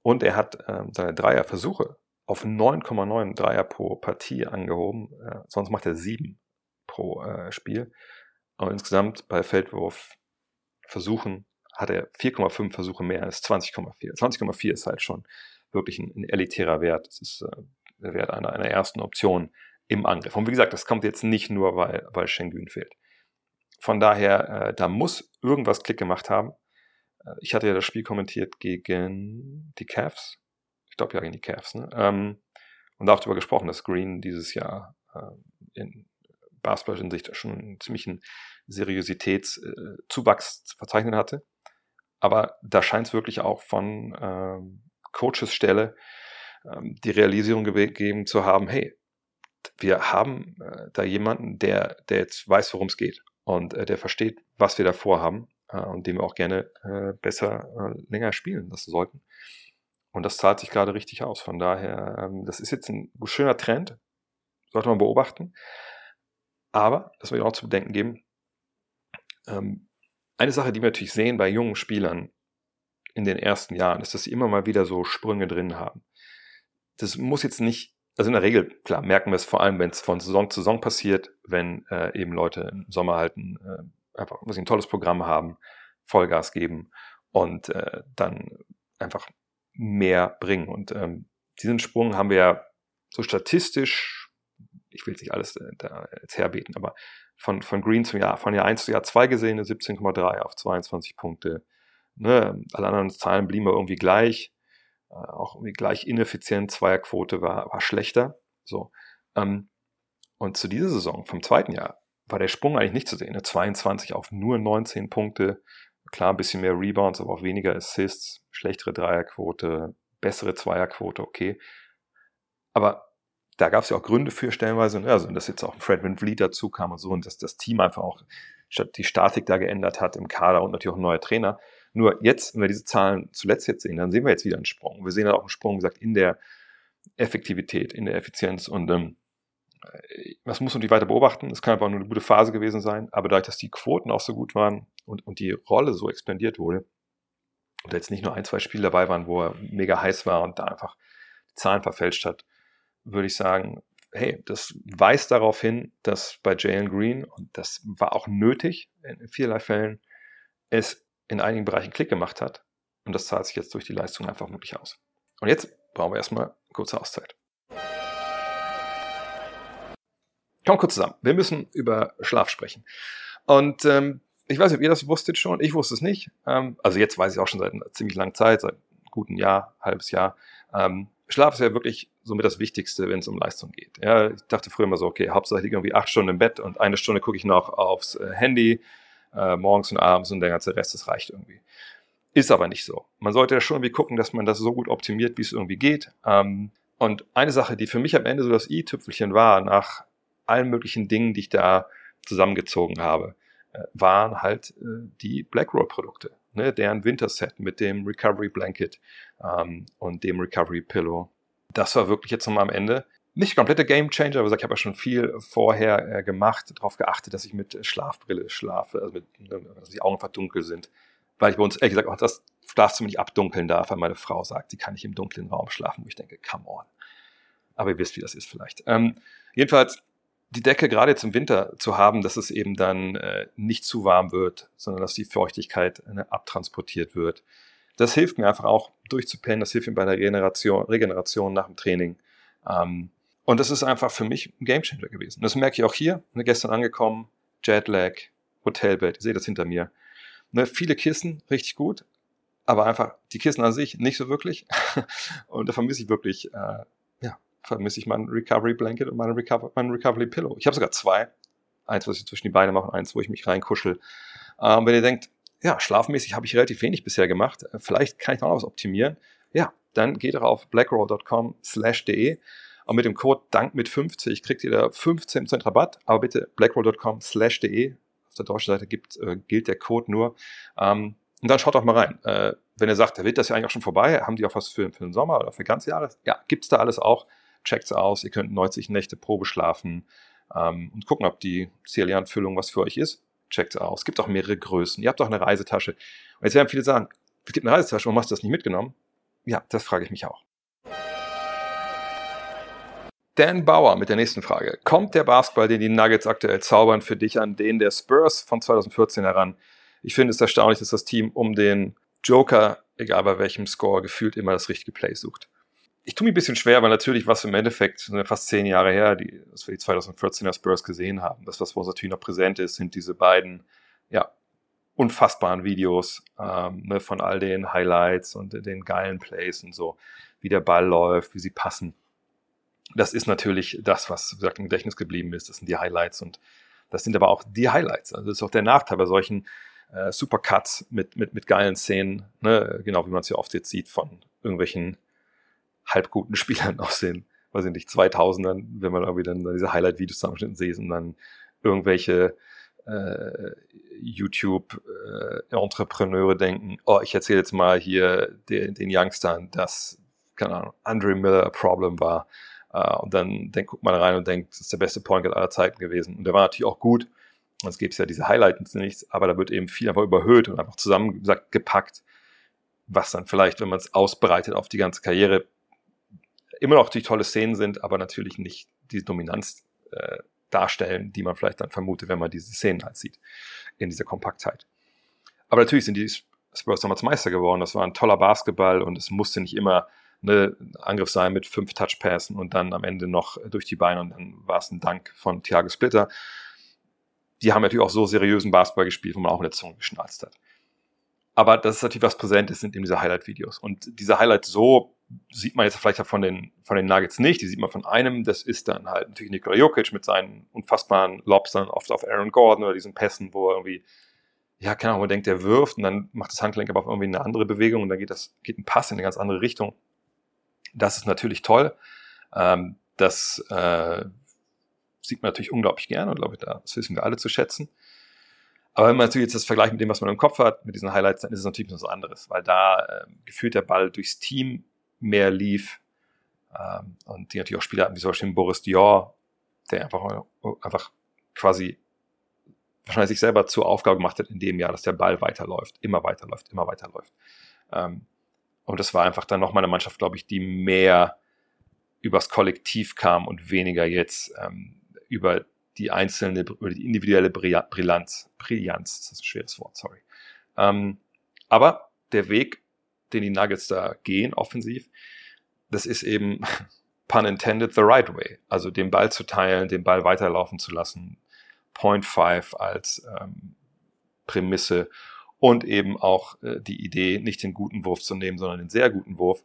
Und er hat äh, seine Dreierversuche auf neun Komma neun Dreier pro Partie angehoben. Äh, sonst macht er sieben pro äh, Spiel. Aber insgesamt bei Feldwurfversuchen hat er vier Komma fünf Versuche mehr als zwanzig Komma vier. zwanzig Komma vier ist halt schon wirklich ein, ein elitärer Wert. Das ist äh, der Wert einer, einer ersten Option im Angriff. Und wie gesagt, das kommt jetzt nicht nur, weil, weil Sengun fehlt. Von daher, äh, da muss irgendwas Klick gemacht haben. Äh, ich hatte ja das Spiel kommentiert gegen die Cavs. Ich glaube ja gegen die Cavs. Ne? Ähm, und auch darüber gesprochen, dass Green dieses Jahr äh, in Basketball-Hinsicht schon einen ziemlichen Seriositätszuwachs zu verzeichnen hatte. Aber da scheint es wirklich auch von ähm, Coaches Stelle ähm, die Realisierung gegeben zu haben, hey, wir haben äh, da jemanden, der, der jetzt weiß, worum es geht und äh, der versteht, was wir da vorhaben äh, und den wir auch gerne äh, besser äh, länger spielen lassen sollten. Und das zahlt sich gerade richtig aus. Von daher, ähm, das ist jetzt ein schöner Trend, sollte man beobachten. Aber, das will ich auch zu bedenken geben, ähm, eine Sache, die wir natürlich sehen bei jungen Spielern in den ersten Jahren, ist, dass sie immer mal wieder so Sprünge drin haben. Das muss jetzt nicht, also in der Regel, klar, merken wir es vor allem, wenn es von Saison zu Saison passiert, wenn äh, eben Leute im Sommer halt ein, äh, einfach ein tolles Programm haben, Vollgas geben und äh, dann einfach mehr bringen. Und ähm, diesen Sprung haben wir ja so statistisch, ich will jetzt nicht alles äh, da jetzt herbeten, aber von, von Green zum Jahr, von Jahr eins zu Jahr zwei gesehen, siebzehn Komma drei auf zweiundzwanzig Punkte. Ne? Alle anderen Zahlen blieben wir irgendwie gleich. Äh, auch irgendwie gleich ineffizient. Zweierquote war, war schlechter. So. Ähm, und zu dieser Saison, vom zweiten Jahr, war der Sprung eigentlich nicht zu sehen. Ne? zweiundzwanzig auf nur neunzehn Punkte. Klar, ein bisschen mehr Rebounds, aber auch weniger Assists. Schlechtere Dreierquote, bessere Zweierquote, okay. Aber da gab es ja auch Gründe für stellenweise, also dass jetzt auch Fred VanVleet dazu kam und so und dass das Team einfach auch die Statik da geändert hat im Kader und natürlich auch ein neuer Trainer. Nur jetzt, wenn wir diese Zahlen zuletzt jetzt sehen, dann sehen wir jetzt wieder einen Sprung. Wir sehen ja auch einen Sprung, wie gesagt, in der Effektivität, in der Effizienz und ähm, das muss man natürlich weiter beobachten. Es kann einfach nur eine gute Phase gewesen sein, aber dadurch, dass die Quoten auch so gut waren und, und die Rolle so expandiert wurde und jetzt nicht nur ein, zwei Spiele dabei waren, wo er mega heiß war und da einfach die Zahlen verfälscht hat, würde ich sagen, hey, das weist darauf hin, dass bei Jalen Green, und das war auch nötig in vielerlei Fällen, es in einigen Bereichen Klick gemacht hat. Und das zahlt sich jetzt durch die Leistung einfach wirklich aus. Und jetzt brauchen wir erstmal eine kurze Auszeit. Kommt kurz zusammen. Wir müssen über Schlaf sprechen. Und ähm, ich weiß nicht, ob ihr das wusstet schon. Ich wusste es nicht. Ähm, also jetzt weiß ich auch schon seit einer ziemlich langen Zeit, seit einem guten Jahr, halbes Jahr. Ähm, Schlaf ist ja wirklich somit das Wichtigste, wenn es um Leistung geht. Ja, ich dachte früher immer so, okay, hauptsächlich liege irgendwie acht Stunden im Bett und eine Stunde gucke ich noch aufs äh, Handy, äh, morgens und abends und der ganze Rest, das reicht irgendwie. Ist aber nicht so. Man sollte ja schon irgendwie gucken, dass man das so gut optimiert, wie es irgendwie geht. Ähm, und eine Sache, die für mich am Ende so das i-Tüpfelchen war, nach allen möglichen Dingen, die ich da zusammengezogen habe, äh, waren halt äh, die Blackroll-Produkte. Ne, deren Winterset mit dem Recovery Blanket ähm, und dem Recovery Pillow. Das war wirklich jetzt nochmal am Ende nicht komplette Game Changer, aber ich habe ja schon viel vorher äh, gemacht, darauf geachtet, dass ich mit Schlafbrille schlafe, also mit, dass die Augen verdunkel sind, weil ich bei uns ehrlich gesagt auch das Schlafzimmer nicht abdunkeln darf, weil meine Frau sagt, sie kann nicht im dunklen Raum schlafen, wo ich denke, come on. Aber ihr wisst, wie das ist vielleicht. Ähm, jedenfalls die Decke gerade jetzt im Winter zu haben, dass es eben dann äh, nicht zu warm wird, sondern dass die Feuchtigkeit äh, abtransportiert wird. Das hilft mir einfach auch durchzupennen, das hilft mir bei der Regeneration, Regeneration nach dem Training. Ähm, und das ist einfach für mich ein Gamechanger gewesen. Das merke ich auch hier, ne, gestern angekommen, Jetlag, Hotelbett, ihr seht das hinter mir. Ne, viele Kissen, richtig gut, aber einfach die Kissen an sich nicht so wirklich. Und da vermisse ich wirklich äh, vermisse ich mein Recovery Blanket und mein Recover- mein Recovery Pillow. Ich habe sogar zwei. Eins, was ich zwischen die Beine mache und eins, wo ich mich reinkuschel. Ähm, wenn ihr denkt, ja, schlafmäßig habe ich relativ wenig bisher gemacht, vielleicht kann ich noch was optimieren, ja, dann geht doch auf blackroll.com slash de und mit dem Code dank mit fünfzig kriegt ihr da fünfzehn Prozent Rabatt, aber bitte blackroll.com slash de, auf der deutschen Seite gibt, äh, gilt der Code nur. Ähm, und dann schaut doch mal rein. Äh, wenn ihr sagt, da wird das ja eigentlich auch schon vorbei, haben die auch was für, für den Sommer oder für ganz Jahres? Ja, gibt's da alles auch. Checkt's aus, ihr könnt neunzig Nächte Probe schlafen ähm, und gucken, ob die C L E-Anfüllung was für euch ist. Checkt's aus. Es gibt auch mehrere Größen. Ihr habt auch eine Reisetasche. Und jetzt werden viele sagen, es gibt eine Reisetasche, warum hast du das nicht mitgenommen? Ja, das frage ich mich auch. Dan Bauer mit der nächsten Frage. Kommt der Basketball, den die Nuggets aktuell zaubern, für dich an den der Spurs von zwanzig vierzehn heran? Ich finde es erstaunlich, dass das Team um den Joker, egal bei welchem Score, gefühlt immer das richtige Play sucht. Ich tue mir ein bisschen schwer, weil natürlich, was im Endeffekt sind fast zehn Jahre her, die, was wir die zwanzig vierzehner Spurs gesehen haben, das, was natürlich noch präsent ist, sind diese beiden, ja, unfassbaren Videos ähm, ne, von all den Highlights und den geilen Plays und so, wie der Ball läuft, wie sie passen. Das ist natürlich das, was wie gesagt, im Gedächtnis geblieben ist. Das sind die Highlights und das sind aber auch die Highlights. Also das ist auch der Nachteil bei solchen äh, Supercuts mit, mit, mit geilen Szenen, ne? Genau wie man es ja oft jetzt sieht von irgendwelchen halbguten Spielern aus den, weiß ich nicht, zweitausendern, wenn man irgendwie dann diese Highlight-Videos zusammenschnitten sieht und dann irgendwelche äh, YouTube-Entrepreneure äh, denken, oh, ich erzähle jetzt mal hier den, den Youngstern, dass, keine Ahnung, Andre Miller ein Problem war. Uh, und dann denk, guckt man rein und denkt, das ist der beste Point Guard aller Zeiten gewesen. Und der war natürlich auch gut. Sonst gäbe es ja diese Highlights nichts, aber da wird eben viel einfach überhöht und einfach zusammengepackt, was dann vielleicht, wenn man es ausbreitet auf die ganze Karriere, immer noch die tolle Szenen sind, aber natürlich nicht die Dominanz äh, darstellen, die man vielleicht dann vermutet, wenn man diese Szenen halt sieht, in dieser Kompaktheit. Aber natürlich sind die Spurs damals Meister geworden. Das war ein toller Basketball und es musste nicht immer eine Angriff sein mit fünf Touchpassen und dann am Ende noch durch die Beine und dann war es ein Dank von Thiago Splitter. Die haben natürlich auch so seriösen Basketball gespielt, wo man auch mit der Zunge geschnalzt hat. Aber das ist natürlich was Präsentes, sind eben diese Highlight-Videos. Und diese Highlights so sieht man jetzt vielleicht von den, von den Nuggets nicht, die sieht man von einem, das ist dann halt natürlich Nikola Jokic mit seinen unfassbaren Lobs dann oft auf Aaron Gordon oder diesen Pässen, wo er irgendwie, ja, keine Ahnung, man denkt, der wirft und dann macht das Handgelenk aber auf irgendwie eine andere Bewegung und dann geht das, geht ein Pass in eine ganz andere Richtung. Das ist natürlich toll. Ähm, das äh, sieht man natürlich unglaublich gerne und glaube ich, das wissen wir alle zu schätzen. Aber wenn man natürlich jetzt das vergleicht mit dem, was man im Kopf hat, mit diesen Highlights, dann ist es natürlich was anderes, weil da äh, gefühlt der Ball durchs Team mehr lief ähm, und die natürlich auch Spieler hatten, wie zum Beispiel Boris Diaw, der einfach, einfach quasi wahrscheinlich sich selber zur Aufgabe gemacht hat in dem Jahr, dass der Ball weiterläuft, immer weiterläuft, immer weiterläuft. Ähm, Und das war einfach dann nochmal eine Mannschaft, glaube ich, die mehr übers Kollektiv kam und weniger jetzt ähm, über die einzelne, über die individuelle Brillanz. Brillanz, das ist ein schweres Wort, sorry. Ähm, aber der Weg, den die Nuggets da gehen, offensiv, das ist eben, pun intended, the right way. Also den Ball zu teilen, den Ball weiterlaufen zu lassen. Point five als ähm, Prämisse. Und eben auch äh, die Idee, nicht den guten Wurf zu nehmen, sondern den sehr guten Wurf.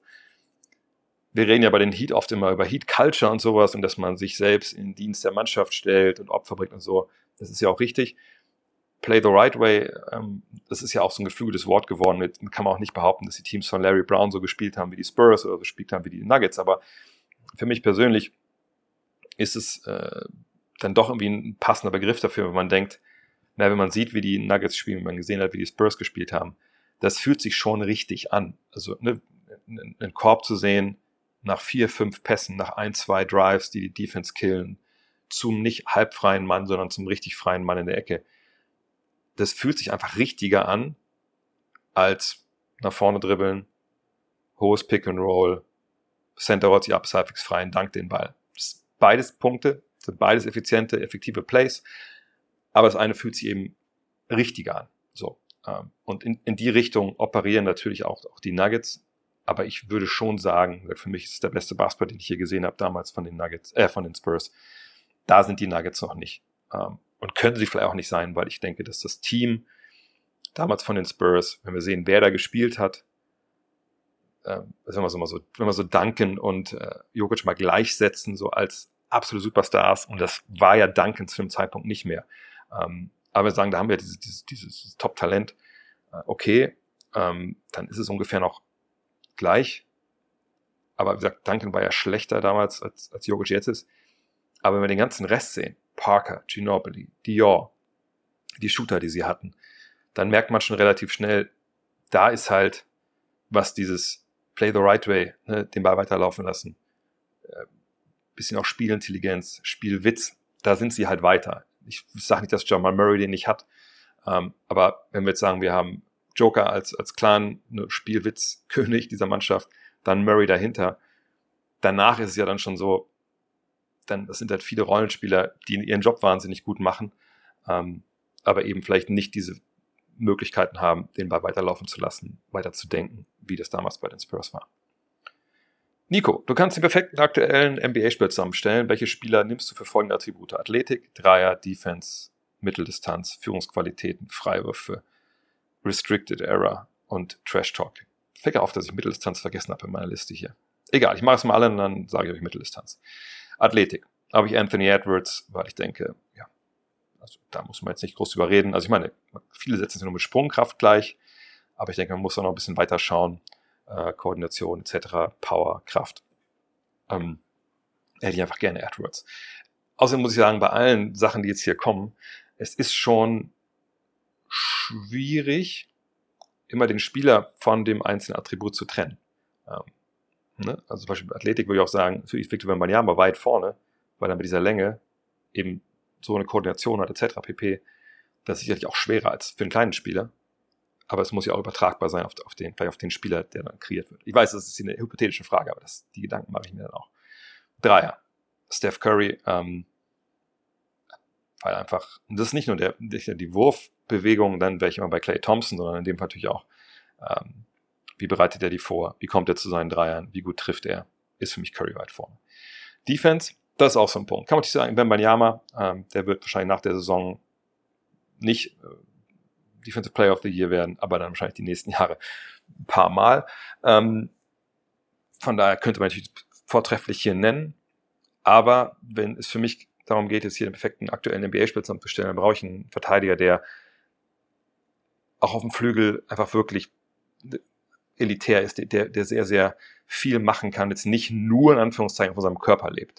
Wir reden ja bei den Heat oft immer über Heat Culture und sowas und dass man sich selbst in Dienst der Mannschaft stellt und Opfer bringt und so. Das ist ja auch richtig. Play the right way, ähm, das ist ja auch so ein geflügeltes Wort geworden. Mit, kann man auch nicht behaupten, dass die Teams von Larry Brown so gespielt haben wie die Spurs oder so gespielt haben wie die Nuggets. Aber für mich persönlich ist es äh, dann doch irgendwie ein passender Begriff dafür, wenn man denkt, na, wenn man sieht, wie die Nuggets spielen, wenn man gesehen hat, wie die Spurs gespielt haben, das fühlt sich schon richtig an. Also ne, einen Korb zu sehen, nach vier, fünf Pässen, nach ein, zwei Drives, die die Defense killen, zum nicht halbfreien Mann, sondern zum richtig freien Mann in der Ecke. Das fühlt sich einfach richtiger an, als nach vorne dribbeln, hohes Pick and Roll, Center rollt sich ab, halbwegs freien Dank den Ball. Das sind beides Punkte, sind beides effiziente, effektive Plays, aber das eine fühlt sich eben richtiger an. So. Und in, in die Richtung operieren natürlich auch, auch die Nuggets. Aber ich würde schon sagen, für mich ist es der beste Basketball, den ich hier gesehen habe, damals von den Nuggets, äh, von den Spurs. Da sind die Nuggets noch nicht. Und können sie vielleicht auch nicht sein, weil ich denke, dass das Team damals von den Spurs, wenn wir sehen, wer da gespielt hat, äh, wenn wir so mal so, wenn wir so Duncan und äh, Jokic mal gleichsetzen, so als absolute Superstars, und das war ja Duncan zu dem Zeitpunkt nicht mehr. Ähm, aber wir sagen, da haben wir dieses, dieses, dieses Top-Talent. Äh, okay, ähm, dann ist es ungefähr noch gleich. Aber wie gesagt, Duncan war ja schlechter damals, als, als Jokic jetzt ist. Aber wenn wir den ganzen Rest sehen, Parker, Ginobili, Dior, die Shooter, die sie hatten, dann merkt man schon relativ schnell, da ist halt, was dieses Play the right way, ne, den Ball weiterlaufen lassen, äh, bisschen auch Spielintelligenz, Spielwitz, da sind sie halt weiter. Ich sage nicht, dass Jamal Murray den nicht hat, ähm, aber wenn wir jetzt sagen, wir haben Joker als, als klaren ne, Spielwitzkönig dieser Mannschaft dann Murray dahinter. Danach ist es ja dann schon so, dann, das sind halt viele Rollenspieler, die ihren Job wahnsinnig gut machen, ähm, aber eben vielleicht nicht diese Möglichkeiten haben, den Ball weiterlaufen zu lassen, weiter zu denken, wie das damals bei den Spurs war. Nico, du kannst den perfekten aktuellen N B A-Spieler zusammenstellen. Welche Spieler nimmst du für folgende Attribute? Athletik, Dreier, Defense, Mitteldistanz, Führungsqualitäten, Freiwürfe, Restricted Error und Trash Talk. Ich fällt auf, dass ich Mitteldistanz vergessen habe in meiner Liste hier. Egal, ich mache es mal alle und dann sage ich euch Mitteldistanz. Athletik. Habe ich Anthony Edwards, weil ich denke, ja, also da muss man jetzt nicht groß drüber reden. Also ich meine, viele setzen sich nur mit Sprungkraft gleich, aber ich denke, man muss auch noch ein bisschen weiter schauen. Äh, Koordination et cetera, Power, Kraft. Ähm, hätte ich einfach gerne Edwards. Außerdem muss ich sagen, bei allen Sachen, die jetzt hier kommen, es ist schon schwierig, immer den Spieler von dem einzelnen Attribut zu trennen. Ähm, ne? Also zum Beispiel bei Athletik würde ich auch sagen, natürlich Victor Wembanyama weit vorne, weil er mit dieser Länge eben so eine Koordination hat et cetera pp. Das ist sicherlich auch schwerer als für einen kleinen Spieler. Aber es muss ja auch übertragbar sein auf, auf, den, auf den Spieler, der dann kreiert wird. Ich weiß, das ist eine hypothetische Frage, aber das, die Gedanken mache ich mir dann auch. Dreier. Steph Curry, ähm, weil einfach, das ist nicht nur der, die Wurfbewegung, dann wäre ich immer bei Klay Thompson, sondern in dem Fall natürlich auch, ähm, wie bereitet er die vor? Wie kommt er zu seinen Dreiern? Wie gut trifft er? Ist für mich Curry weit vorne. Defense, das ist auch so ein Punkt. Kann man nicht sagen, Wembanyama, ähm, der wird wahrscheinlich nach der Saison nicht äh, Defensive Player of the Year werden, aber dann wahrscheinlich die nächsten Jahre ein paar Mal. Ähm, von daher könnte man natürlich vortrefflich hier nennen, aber wenn es für mich darum geht, jetzt hier den perfekten aktuellen N B A-Spieler zusammenzustellen, dann brauche ich einen Verteidiger, der auch auf dem Flügel einfach wirklich elitär ist, der, der sehr, sehr viel machen kann, jetzt nicht nur in Anführungszeichen von seinem Körper lebt.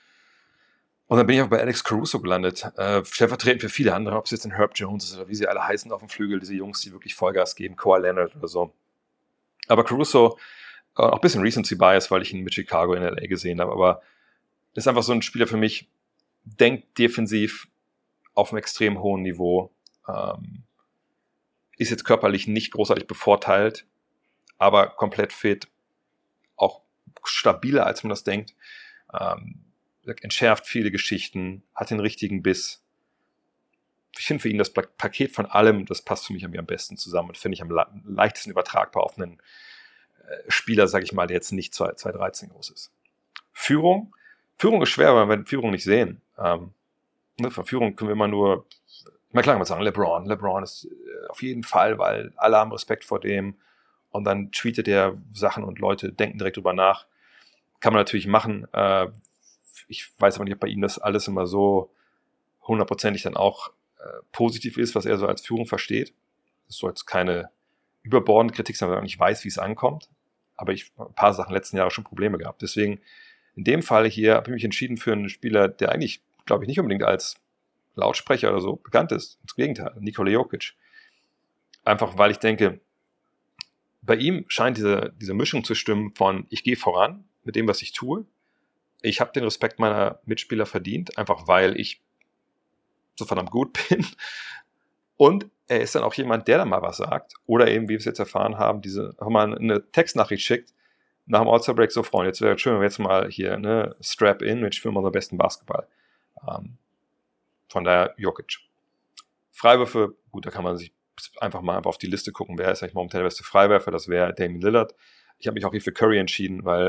Und dann bin ich auch bei Alex Caruso gelandet, äh, stellvertretend für viele andere, ob es jetzt ein Herb Jones ist oder wie sie alle heißen auf dem Flügel, diese Jungs, die wirklich Vollgas geben, Kawhi Leonard oder so. Aber Caruso, äh, auch ein bisschen Recency Bias, weil ich ihn mit Chicago in L A gesehen habe, aber ist einfach so ein Spieler für mich, denkt defensiv auf einem extrem hohen Niveau, ähm, ist jetzt körperlich nicht großartig bevorteilt, aber komplett fit, auch stabiler, als man das denkt, ähm, entschärft viele Geschichten, hat den richtigen Biss. Ich finde für ihn das Paket von allem, das passt für mich am besten zusammen und finde ich am leichtesten übertragbar auf einen Spieler, sage ich mal, der jetzt nicht zwei dreizehn groß ist. Führung. Führung ist schwer, weil wir Führung nicht sehen. Ähm, ne, von Führung können wir immer nur, na klar kann man sagen, LeBron. LeBron ist auf jeden Fall, weil alle haben Respekt vor dem und dann tweetet er Sachen und Leute denken direkt drüber nach. Kann man natürlich machen. Äh, Ich weiß aber nicht, ob bei ihm das alles immer so hundertprozentig dann auch äh, positiv ist, was er so als Führung versteht. Das soll jetzt keine überbordende Kritik sein, weil man nicht weiß, wie es ankommt. Aber ich habe ein paar Sachen letzten Jahre schon Probleme gehabt. Deswegen in dem Fall hier habe ich mich entschieden für einen Spieler, der eigentlich, glaube ich, nicht unbedingt als Lautsprecher oder so bekannt ist. Ins Gegenteil, Nikola Jokic. Einfach, weil ich denke, bei ihm scheint diese, diese Mischung zu stimmen von ich gehe voran mit dem, was ich tue. Ich habe den Respekt meiner Mitspieler verdient, einfach weil ich so verdammt gut bin. Und er ist dann auch jemand, der dann mal was sagt. Oder eben, wie wir es jetzt erfahren haben, diese, auch mal eine Textnachricht schickt nach dem All-Star-Break, so Freunde, jetzt wäre schön, wenn wir jetzt mal hier ne, Strap in, wir spielen unseren besten Basketball. Ähm, von daher Jokic. Freiwürfe, gut, da kann man sich einfach mal einfach auf die Liste gucken, wer ist eigentlich momentan der beste Freiwerfer, das wäre Damian Lillard. Ich habe mich auch hier für Curry entschieden, weil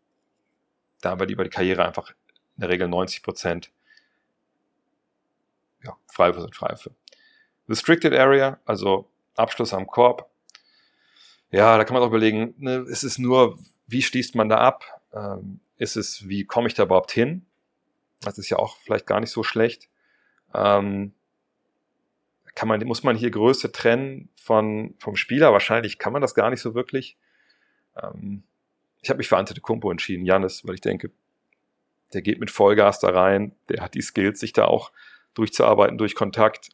da haben wir über die Karriere einfach in der Regel neunzig Prozent ja, Freiwürfe sind Freiwürfe. Restricted Area, also Abschluss am Korb. Ja, da kann man auch überlegen, ne, ist es nur, wie schließt man da ab? Ähm, ist es, wie komme ich da überhaupt hin? Das ist ja auch vielleicht gar nicht so schlecht. Ähm, kann man, muss man hier Größe trennen von, vom Spieler? Wahrscheinlich kann man das gar nicht so wirklich. Ähm, Ich habe mich für Antetokounmpo entschieden, Giannis, weil ich denke, der geht mit Vollgas da rein, der hat die Skills, sich da auch durchzuarbeiten durch Kontakt.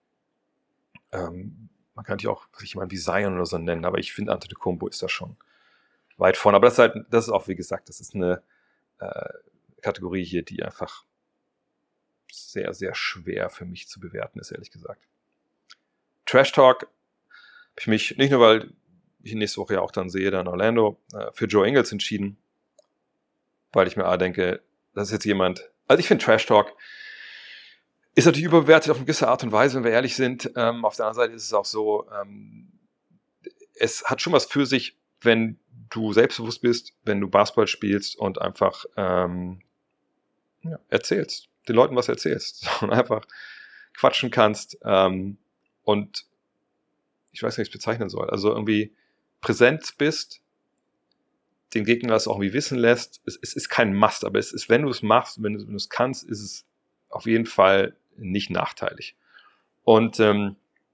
Ähm, man kann natürlich auch sich jemanden wie Zion oder so nennen, aber ich finde Antetokounmpo ist da schon weit vorne. Aber das ist halt, das ist auch, wie gesagt, das ist eine äh, Kategorie hier, die einfach sehr, sehr schwer für mich zu bewerten ist, ehrlich gesagt. Trash Talk habe ich mich, nicht nur weil ich nächste Woche ja auch dann sehe, dann Orlando, äh, für Joe Ingles entschieden, weil ich mir ah, denke, das ist jetzt jemand, also ich finde Trash Talk ist natürlich überbewertet auf eine gewisse Art und Weise, wenn wir ehrlich sind. Ähm, auf der anderen Seite ist es auch so, ähm, es hat schon was für sich, wenn du selbstbewusst bist, wenn du Basketball spielst und einfach ähm, ja, erzählst, den Leuten was erzählst und einfach quatschen kannst ähm, und ich weiß nicht, wie ich es bezeichnen soll, also irgendwie präsent bist, den Gegner das auch irgendwie wissen lässt. Es, es ist kein Must, aber es ist, wenn du es machst, wenn du, wenn du es kannst, ist es auf jeden Fall nicht nachteilig. Und ähm,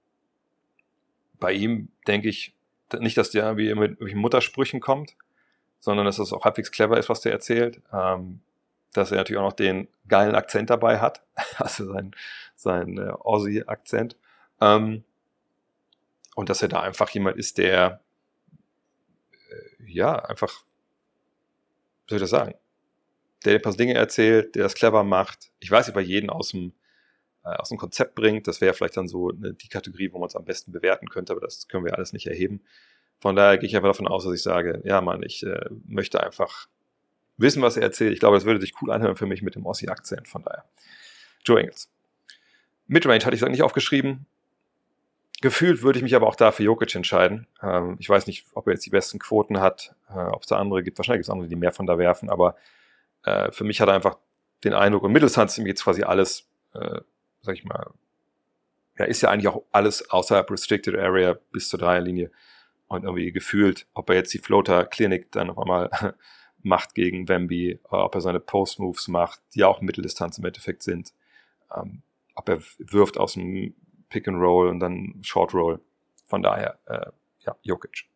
bei ihm denke ich nicht, dass der irgendwie mit irgendwelchen Muttersprüchen kommt, sondern dass das auch halbwegs clever ist, was der erzählt. Ähm, dass er natürlich auch noch den geilen Akzent dabei hat, also sein, sein äh, Aussie-Akzent. Ähm, und dass er da einfach jemand ist, der äh, ja, einfach, wie soll ich das sagen, der ein paar Dinge erzählt, der das clever macht. Ich weiß nicht, ob er jeden aus dem, äh, aus dem Konzept bringt. Das wäre vielleicht dann so eine, die Kategorie, wo man es am besten bewerten könnte, aber das können wir alles nicht erheben. Von daher gehe ich einfach davon aus, dass ich sage, ja Mann, ich äh, möchte einfach wissen, was er erzählt. Ich glaube, das würde sich cool anhören für mich mit dem Aussie-Akzent. Von daher. Joe Ingles. Midrange hatte ich nicht aufgeschrieben. Gefühlt würde ich mich aber auch da für Jokic entscheiden. Ähm, ich weiß nicht, ob er jetzt die besten Quoten hat, äh, ob es da andere gibt. Wahrscheinlich gibt es andere, die mehr von da werfen, aber äh, für mich hat er einfach den Eindruck, und Mitteldistanz ihm jetzt quasi alles, äh, sag ich mal, ja, ist ja eigentlich auch alles außerhalb Restricted Area bis zur Dreierlinie und irgendwie gefühlt, ob er jetzt die Floater Clinic dann noch einmal macht gegen Wemby, ob er seine Post-Moves macht, die auch Mitteldistanz im Endeffekt sind, ähm, ob er wirft aus dem Pick and Roll und dann Short Roll. Von daher, äh, ja, Jokic.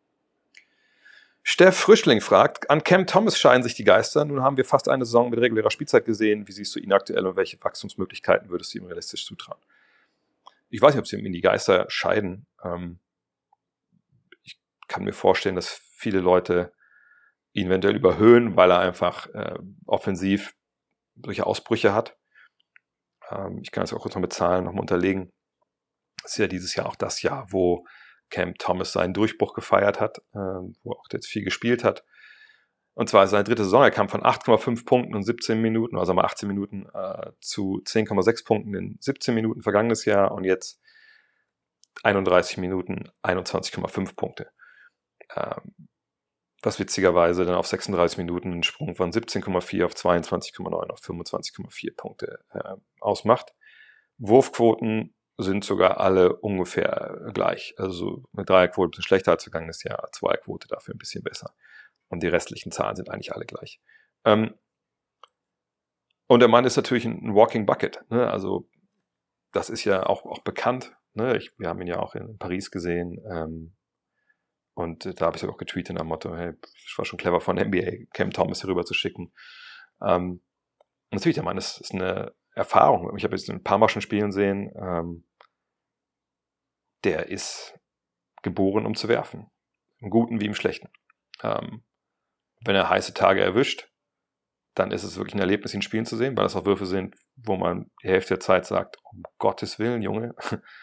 Steff Frischling fragt, an Cam Thomas scheinen sich die Geister. Nun haben wir fast eine Saison mit regulärer Spielzeit gesehen. Wie siehst du ihn aktuell und welche Wachstumsmöglichkeiten würdest du ihm realistisch zutrauen? Ich weiß nicht, ob sie ihm die Geister scheiden. Ähm, ich kann mir vorstellen, dass viele Leute ihn eventuell überhöhen, weil er einfach äh, offensiv solche Ausbrüche hat. Ähm, ich kann das auch kurz noch mit Zahlen nochmal unterlegen. Das ist ja dieses Jahr auch das Jahr, wo Cam Thomas seinen Durchbruch gefeiert hat, äh, wo er auch jetzt viel gespielt hat. Und zwar seine dritte Saison, er kam von acht Komma fünf Punkten in siebzehn Minuten, also mal achtzehn Minuten, äh, zu zehn Komma sechs Punkten in siebzehn Minuten vergangenes Jahr und jetzt einunddreißig Minuten, einundzwanzig Komma fünf Punkte. Ähm, was witzigerweise dann auf sechsunddreißig Minuten einen Sprung von siebzehn Komma vier auf zweiundzwanzig Komma neun auf fünfundzwanzig Komma vier Punkte äh, ausmacht. Wurfquoten sind sogar alle ungefähr gleich. Also eine Dreierquote ein bisschen schlechter als vergangenes Jahr, Zweierquote dafür ein bisschen besser. Und die restlichen Zahlen sind eigentlich alle gleich. Ähm, und der Mann ist natürlich ein Walking Bucket. Ne? Also das ist ja auch, auch bekannt. Ne? Ich, wir haben ihn ja auch in Paris gesehen. Ähm, und da habe ich sogar auch getweetet am Motto, hey, es war schon clever von N B A, Cam Thomas hier rüber zu schicken. Ähm, natürlich, der Mann ist, ist eine Erfahrung. Ich habe jetzt ein paar Mal schon spielen sehen. Ähm, der ist geboren, um zu werfen. Im Guten wie im Schlechten. Ähm, wenn er heiße Tage erwischt, dann ist es wirklich ein Erlebnis, ihn spielen zu sehen, weil das auch Würfe sind, wo man die Hälfte der Zeit sagt, um Gottes Willen, Junge,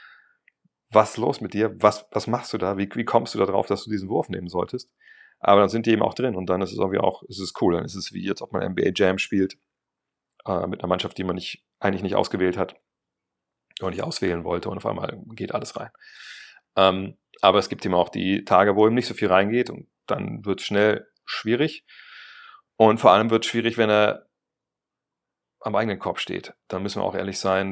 was ist los mit dir? Was, was machst du da? Wie, wie kommst du da drauf, dass du diesen Wurf nehmen solltest? Aber dann sind die eben auch drin und dann ist es irgendwie auch, ist es cool. Dann ist es wie jetzt, ob man N B A Jam spielt, äh, mit einer Mannschaft, die man nicht, eigentlich nicht ausgewählt hat und nicht auswählen wollte und auf einmal geht alles rein. Ähm, aber es gibt eben auch die Tage, wo ihm nicht so viel reingeht und dann wird es schnell schwierig. Und vor allem wird es schwierig, wenn er am eigenen Korb steht. Dann müssen wir auch ehrlich sein,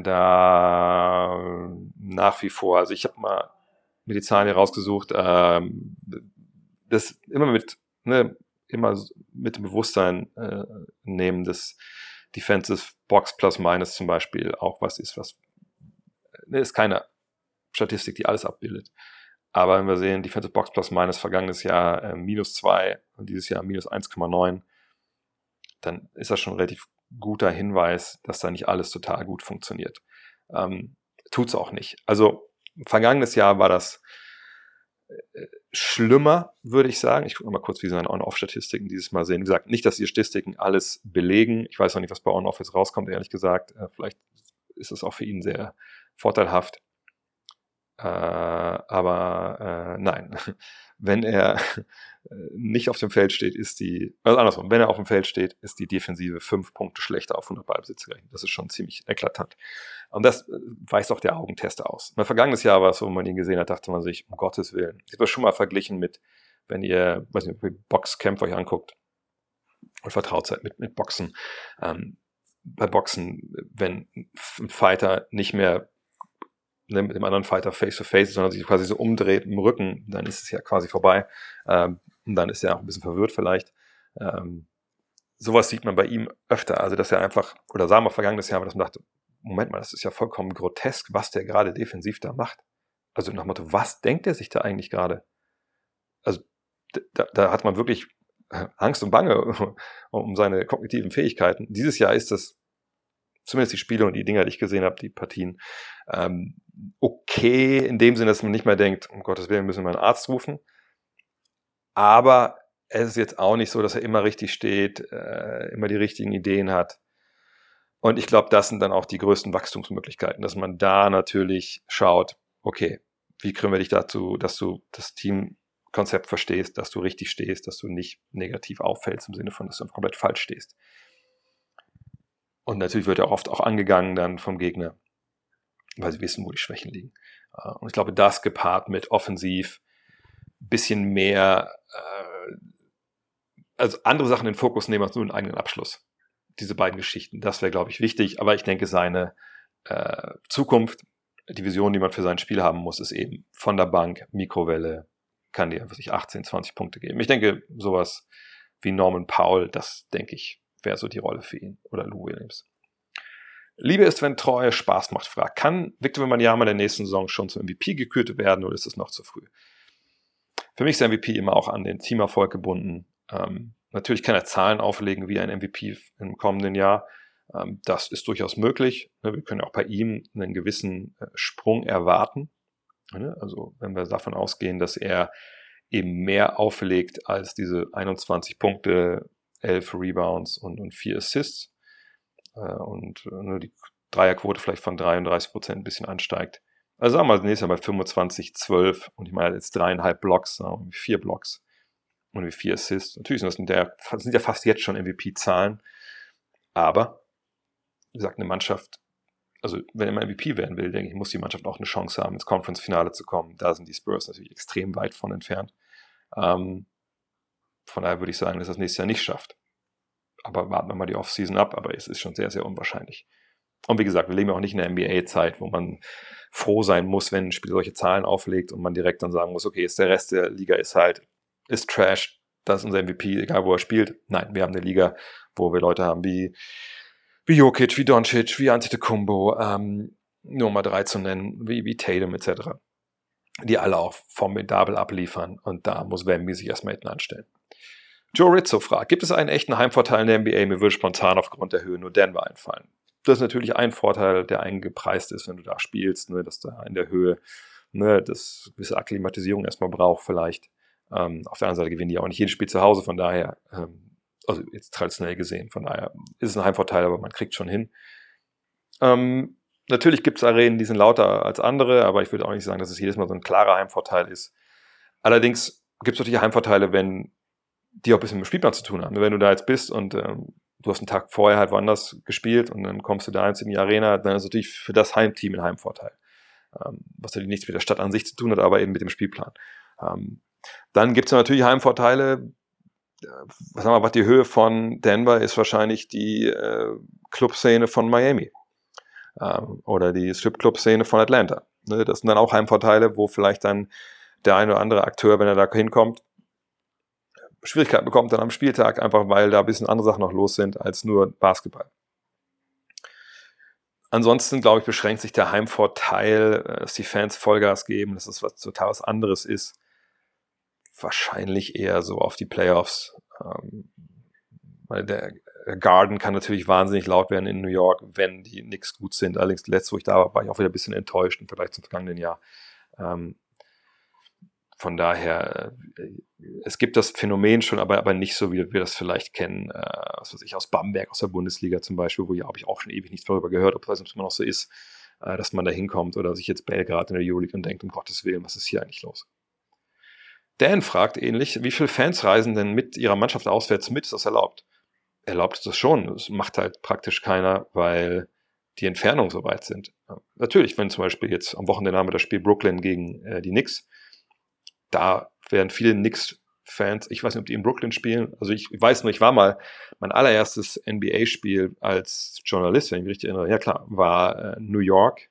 da nach wie vor, also ich habe mal mir die Zahlen hier rausgesucht, ähm, das immer mit, ne, immer mit dem Bewusstsein äh, nehmen, dass Defensive Box plus minus zum Beispiel auch was ist, was ne, ist keine Statistik, die alles abbildet. Aber wenn wir sehen, Defensive Box plus minus vergangenes Jahr äh, minus zwei und dieses Jahr minus eins Komma neun, dann ist das schon ein relativ guter Hinweis, dass da nicht alles total gut funktioniert. Ähm, tut's auch nicht. Also vergangenes Jahr war das äh, schlimmer, würde ich sagen. Ich gucke mal kurz, wie seine On-Off-Statistiken dieses Mal sehen. Wie gesagt, nicht, dass die Statistiken alles belegen. Ich weiß noch nicht, was bei On-Off jetzt rauskommt, ehrlich gesagt. Äh, vielleicht ist es auch für ihn sehr vorteilhaft. Äh, aber äh, nein, wenn er nicht auf dem Feld steht, ist die, also andersrum, wenn er auf dem Feld steht, ist die Defensive fünf Punkte schlechter auf hundert Ballbesitz gerechnet. Das ist schon ziemlich eklatant. Und das weist auch der Augentest aus. Mein vergangenes Jahr war es, wo man ihn gesehen hat, dachte man sich, um Gottes Willen. Ich habe das schon mal verglichen mit, wenn ihr, weiß nicht, Boxcamp euch anguckt und vertraut seid mit, mit Boxen. Ähm, bei Boxen, wenn ein Fighter nicht mehr ne, mit dem anderen Fighter face-to-face, sondern sich quasi so umdreht im Rücken, dann ist es ja quasi vorbei. Ähm, und dann ist er auch ein bisschen verwirrt vielleicht. Ähm, sowas sieht man bei ihm öfter. Also, dass er einfach, oder sah man vergangenes Jahr, dass man dachte, Moment mal, das ist ja vollkommen grotesk, was der gerade defensiv da macht. Also nach dem Motto, was denkt er sich da eigentlich gerade? Also da, da hat man wirklich Angst und Bange um seine kognitiven Fähigkeiten. Dieses Jahr ist das, zumindest die Spiele und die Dinger, die ich gesehen habe, die Partien, ähm, okay, in dem Sinne, dass man nicht mehr denkt, um Gottes Willen müssen wir einen Arzt rufen. Aber es ist jetzt auch nicht so, dass er immer richtig steht, äh, immer die richtigen Ideen hat. Und ich glaube, das sind dann auch die größten Wachstumsmöglichkeiten, dass man da natürlich schaut, okay, wie kriegen wir dich dazu, dass du das Teamkonzept verstehst, dass du richtig stehst, dass du nicht negativ auffällst im Sinne von, dass du komplett falsch stehst. Und natürlich wird er auch oft auch angegangen dann vom Gegner, weil sie wissen, wo die Schwächen liegen. Und ich glaube, das gepaart mit offensiv ein bisschen mehr, äh, also andere Sachen in den Fokus nehmen als nur einen eigenen Abschluss. Diese beiden Geschichten, das wäre, glaube ich, wichtig. Aber ich denke, seine äh, Zukunft, die Vision, die man für sein Spiel haben muss, ist eben von der Bank, Mikrowelle, kann dir was ich, achtzehn, zwanzig Punkte geben. Ich denke, sowas wie Norman Powell, das, denke ich, wäre so die Rolle für ihn. Oder Lou Williams. Liebe ist, wenn Treue Spaß macht, fragt, kann Victor Wembanyama in der nächsten Saison schon zum M V P gekürt werden oder ist es noch zu früh? Für mich ist der M V P immer auch an den Teamerfolg gebunden. Ähm, natürlich kann er Zahlen auflegen wie ein M V P im kommenden Jahr. Ähm, das ist durchaus möglich. Wir können auch bei ihm einen gewissen äh, Sprung erwarten. Also wenn wir davon ausgehen, dass er eben mehr auflegt als diese einundzwanzig Punkte, elf Rebounds und, und vier Assists äh, und äh, die Dreierquote vielleicht von dreiunddreißig Prozent ein bisschen ansteigt. Also sagen wir mal, nächstes Jahr bei fünfundzwanzig, zwölf und ich meine jetzt dreieinhalb Blocks, vier Blocks und vier Assists. Natürlich sind das, in der, das sind ja fast jetzt schon M V P-Zahlen, aber wie gesagt, eine Mannschaft, also wenn man M V P werden will, denke ich, muss die Mannschaft auch eine Chance haben, ins Conference-Finale zu kommen. Da sind die Spurs natürlich extrem weit von entfernt. Ähm, von daher würde ich sagen, dass das nächstes Jahr nicht schafft. Aber warten wir mal die Offseason ab, aber es ist schon sehr, sehr unwahrscheinlich. Und wie gesagt, wir leben ja auch nicht in der N B A-Zeit, wo man froh sein muss, wenn ein Spiel solche Zahlen auflegt und man direkt dann sagen muss, okay, ist der Rest der Liga ist halt, ist Trash, das ist unser M V P, egal wo er spielt. Nein, wir haben eine Liga, wo wir Leute haben wie, wie Jokic, wie Doncic, wie Antetokounmpo, ähm, nur mal drei zu nennen, wie, wie Tatum et cetera, die alle auch formidabel abliefern und da muss Wemby sich erstmal hinten anstellen. Joe Rizzo fragt, gibt es einen echten Heimvorteil in der N B A? Mir würde spontan aufgrund der Höhe nur Denver einfallen. Das ist natürlich ein Vorteil, der eingepreist ist, wenn du da spielst, ne, dass da in der Höhe ne, das gewisse Akklimatisierung erstmal braucht vielleicht. Ähm, auf der anderen Seite gewinnen die auch nicht jedes Spiel zu Hause, von daher, ähm, also jetzt traditionell gesehen, von daher ist es ein Heimvorteil, aber man kriegt schon hin. Ähm, natürlich gibt es Arenen, die sind lauter als andere, aber ich würde auch nicht sagen, dass es jedes Mal so ein klarer Heimvorteil ist. Allerdings gibt es natürlich Heimvorteile, wenn die auch ein bisschen mit dem Spielplan zu tun haben. Wenn du da jetzt bist und ähm, du hast einen Tag vorher halt woanders gespielt und dann kommst du da jetzt in die Arena, dann ist es natürlich für das Heimteam ein Heimvorteil. Ähm, was natürlich nichts mit der Stadt an sich zu tun hat, aber eben mit dem Spielplan. Ähm, dann gibt es natürlich Heimvorteile. Was sagen wir, was die Höhe von Denver ist, wahrscheinlich die äh, Clubszene von Miami ähm, oder die Strip-Club-Szene von Atlanta. Ne, das sind dann auch Heimvorteile, wo vielleicht dann der eine oder andere Akteur, wenn er da hinkommt, Schwierigkeiten bekommt dann am Spieltag, einfach weil da ein bisschen andere Sachen noch los sind als nur Basketball. Ansonsten, glaube ich, beschränkt sich der Heimvorteil, dass die Fans Vollgas geben, dass es was total was anderes ist. Wahrscheinlich eher so auf die Playoffs. Ähm, weil der Garden kann natürlich wahnsinnig laut werden in New York, wenn die Knicks gut sind. Allerdings, letztes, wo ich da war, war ich auch wieder ein bisschen enttäuscht im Vergleich zum vergangenen Jahr. Ähm, Von daher, es gibt das Phänomen schon, aber, aber nicht so, wie wir das vielleicht kennen, äh, was weiß ich, aus Bamberg, aus der Bundesliga zum Beispiel, wo ja, habe ich auch schon ewig nichts darüber gehört, ob das immer noch so ist. äh, dass man da hinkommt oder sich jetzt Belgrad in der Euroleague und denkt, um Gottes Willen, was ist hier eigentlich los? Dan fragt ähnlich, wie viele Fans reisen denn mit ihrer Mannschaft auswärts mit? Ist das erlaubt? Erlaubt ist das schon. Das macht halt praktisch keiner, weil die Entfernungen so weit sind. Ja, natürlich, wenn zum Beispiel jetzt am Wochenende haben wir das Spiel Brooklyn gegen äh, die Knicks, da werden viele Knicks-Fans, ich weiß nicht, ob die in Brooklyn spielen, also ich weiß nur, ich war mal, mein allererstes N B A-Spiel als Journalist, wenn ich mich richtig erinnere, ja klar, war äh, New York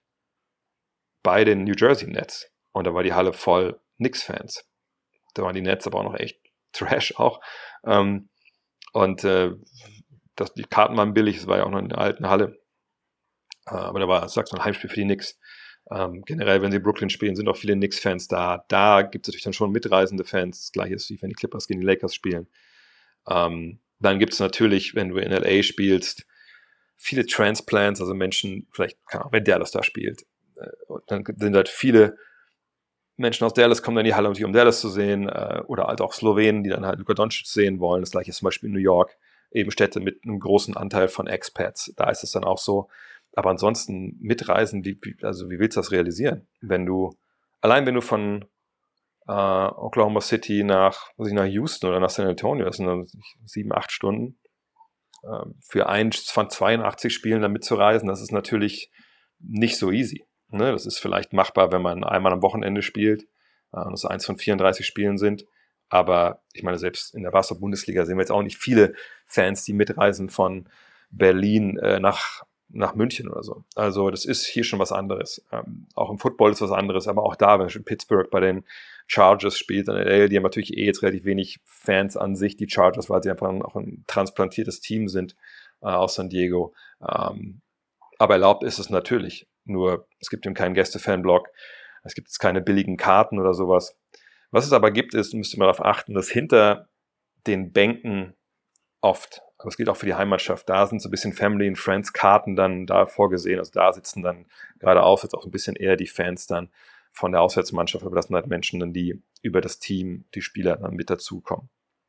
bei den New Jersey Nets und da war die Halle voll Knicks-Fans. Da waren die Nets aber auch noch echt Trash auch. Ähm, und äh, das, die Karten waren billig, es war ja auch noch in der alten Halle. Äh, aber da war, sagst du, ein Heimspiel für die Knicks. Ähm, generell, wenn sie Brooklyn spielen, sind auch viele Knicks-Fans da. Da gibt es natürlich dann schon mitreisende Fans. Das gleiche ist, wie wenn die Clippers gegen die Lakers spielen. Ähm, dann gibt es natürlich, wenn du in L A spielst, viele Transplants, also Menschen, vielleicht, keine Ahnung, wenn Dallas da spielt. Äh, dann sind halt viele Menschen aus Dallas kommen dann in die Halle, um Dallas zu sehen, äh, oder halt auch Slowenen, die dann halt Luka Doncic sehen wollen. Das gleiche ist zum Beispiel in New York, eben Städte mit einem großen Anteil von Expats. Da ist es dann auch so. Aber ansonsten mitreisen, wie, wie, also wie willst du das realisieren? Wenn du, allein wenn du von äh, Oklahoma City nach, was ich, nach Houston oder nach San Antonio, das sind dann sieben, acht Stunden, äh, für eins von zweiundachtzig Spielen da mitzureisen, das ist natürlich nicht so easy. Ne, das ist vielleicht machbar, wenn man einmal am Wochenende spielt äh, und es eins von vierunddreißig Spielen sind. Aber ich meine, selbst in der Basketball-Bundesliga sehen wir jetzt auch nicht viele Fans, die mitreisen von Berlin äh, nach, nach München oder so. Also das ist hier schon was anderes. Ähm, auch im Football ist was anderes, aber auch da, wenn man in Pittsburgh bei den Chargers spielt, in L A, die haben natürlich eh jetzt relativ wenig Fans an sich, die Chargers, weil sie einfach auch ein transplantiertes Team sind äh, aus San Diego. Ähm, aber erlaubt ist es natürlich. Nur, es gibt eben keinen Gäste-Fanblog, es gibt jetzt keine billigen Karten oder sowas. Was es aber gibt, ist, müsst ihr mal darauf achten, dass hinter den Bänken oft, aber es gilt auch für die Heimatschafft, da sind so ein bisschen Family and Friends Karten dann da vorgesehen, also da sitzen dann gerade auswärts auch ein bisschen eher die Fans dann von der Auswärtsmannschaft, aber das sind halt Menschen dann, die über das Team, die Spieler dann mit dazukommen.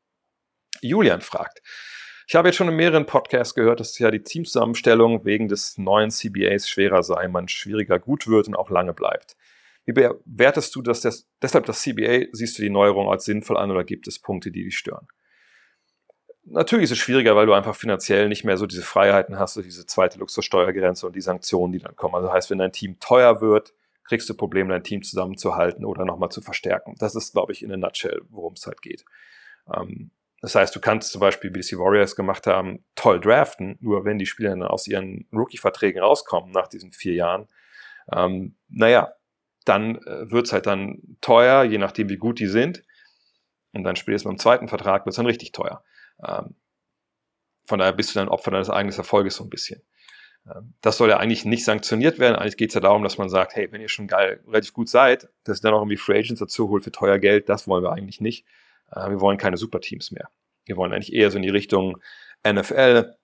Julian fragt, ich habe jetzt schon in mehreren Podcasts gehört, dass ja die Teamzusammenstellung wegen des neuen C B As schwerer sei, man schwieriger gut wird und auch lange bleibt. Wie bewertest du das, das, deshalb das C B A? Siehst du die Neuerung als sinnvoll an oder gibt es Punkte, die dich stören? Natürlich ist es schwieriger, weil du einfach finanziell nicht mehr so diese Freiheiten hast, so diese zweite Luxussteuergrenze und die Sanktionen, die dann kommen. Also heißt, wenn dein Team teuer wird, kriegst du Probleme, dein Team zusammenzuhalten oder nochmal zu verstärken. Das ist, glaube ich, in a nutshell, worum es halt geht. Ähm, Das heißt, du kannst zum Beispiel, wie es die Warriors gemacht haben, toll draften, nur wenn die Spieler dann aus ihren Rookie-Verträgen rauskommen nach diesen vier Jahren, ähm, naja, dann äh, wird's halt dann teuer, je nachdem, wie gut die sind. Und dann spätestens beim zweiten Vertrag wird's dann richtig teuer. Ähm, von daher bist du dann Opfer deines eigenen Erfolges so ein bisschen. Ähm, das soll ja eigentlich nicht sanktioniert werden. Eigentlich geht's ja darum, dass man sagt, hey, wenn ihr schon geil, relativ gut seid, dass ihr dann auch irgendwie Free Agents dazu holt für teuer Geld, das wollen wir eigentlich nicht. Wir wollen keine Superteams mehr. Wir wollen eigentlich eher so in die Richtung N F L,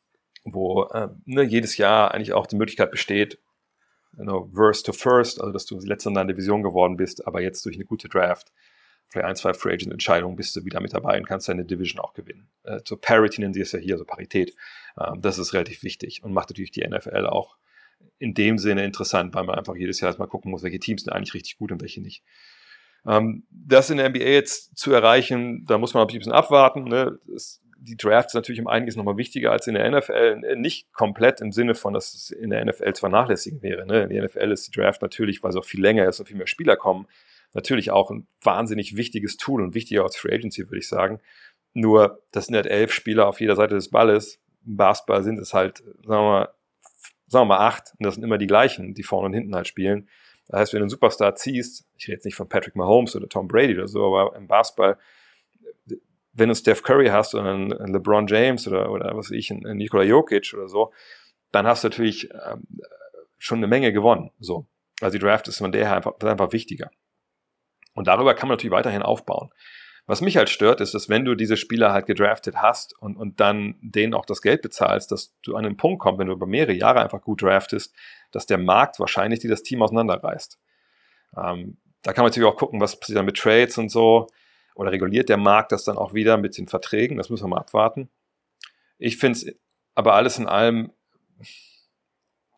wo äh, ne, jedes Jahr eigentlich auch die Möglichkeit besteht, you know, Worst to First, also dass du letzter in deiner Division geworden bist, aber jetzt durch eine gute Draft, vielleicht ein, zwei Free Agent Entscheidungen bist du wieder mit dabei und kannst deine Division auch gewinnen. Äh, so Parity nennen sie es ja hier, so Parität. Ähm, das ist relativ wichtig und macht natürlich die N F L auch in dem Sinne interessant, weil man einfach jedes Jahr erstmal gucken muss, welche Teams sind eigentlich richtig gut und welche nicht. Um, das in der N B A jetzt zu erreichen, da muss man natürlich ein bisschen abwarten. Ne? Das, die Drafts natürlich um einiges nochmal wichtiger als in der N F L. Nicht komplett im Sinne von, dass es in der N F L zu vernachlässigen wäre. Ne? In der N F L ist die Draft natürlich, weil es auch viel länger ist und viel mehr Spieler kommen, natürlich auch ein wahnsinnig wichtiges Tool und wichtiger als Free Agency, würde ich sagen. Nur, das sind halt elf Spieler auf jeder Seite des Balles. Im Basketball sind es halt, sagen wir mal, sagen wir mal acht. Und das sind immer die gleichen, die vorne und hinten halt spielen. Das heißt, wenn du einen Superstar ziehst, ich rede jetzt nicht von Patrick Mahomes oder Tom Brady oder so, aber im Basketball, wenn du Steph Curry hast oder einen LeBron James oder, oder was weiß ich, einen Nikola Jokic oder so, dann hast du natürlich ähm, schon eine Menge gewonnen. So. Also die Draft ist von der einfach, einfach wichtiger. Und darüber kann man natürlich weiterhin aufbauen. Was mich halt stört, ist, dass wenn du diese Spieler halt gedraftet hast und, und dann denen auch das Geld bezahlst, dass du an einen Punkt kommst, wenn du über mehrere Jahre einfach gut draftest, dass der Markt wahrscheinlich dir das Team auseinanderreißt. Ähm, da kann man natürlich auch gucken, was passiert dann mit Trades und so, oder reguliert der Markt das dann auch wieder mit den Verträgen, das müssen wir mal abwarten. Ich finde es aber alles in allem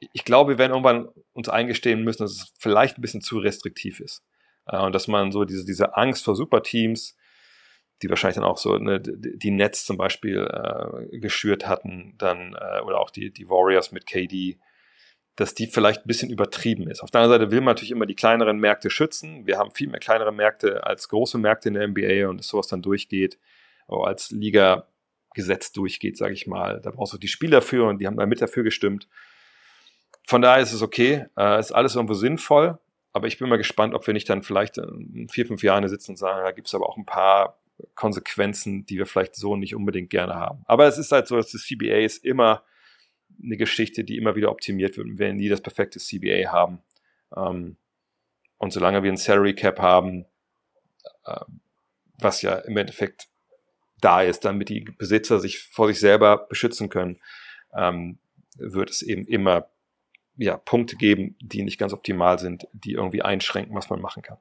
ich glaube, wir werden irgendwann uns eingestehen müssen, dass es vielleicht ein bisschen zu restriktiv ist. Äh, und dass man so diese, diese Angst vor Superteams, die wahrscheinlich dann auch so ne, die Nets zum Beispiel äh, geschürt hatten, dann äh, oder auch die, die Warriors mit K D, dass die vielleicht ein bisschen übertrieben ist. Auf der anderen Seite will man natürlich immer die kleineren Märkte schützen. Wir haben viel mehr kleinere Märkte als große Märkte in der N B A und dass sowas dann durchgeht, aber als Liga Gesetz durchgeht, sage ich mal. Da brauchst du die Spieler für und die haben da mit dafür gestimmt. Von daher ist es okay, äh, ist alles irgendwo sinnvoll, aber ich bin mal gespannt, ob wir nicht dann vielleicht in vier, fünf Jahren sitzen und sagen, da gibt es aber auch ein paar Konsequenzen, die wir vielleicht so nicht unbedingt gerne haben. Aber es ist halt so, dass das C B A ist immer eine Geschichte, die immer wieder optimiert wird. Wir werden nie das perfekte C B A haben. Ähm, und solange wir ein Salary Cap haben, äh, was ja im Endeffekt da ist, damit die Besitzer sich vor sich selber beschützen können, ähm, wird es eben immer ja, Punkte geben, die nicht ganz optimal sind, die irgendwie einschränken, was man machen kann.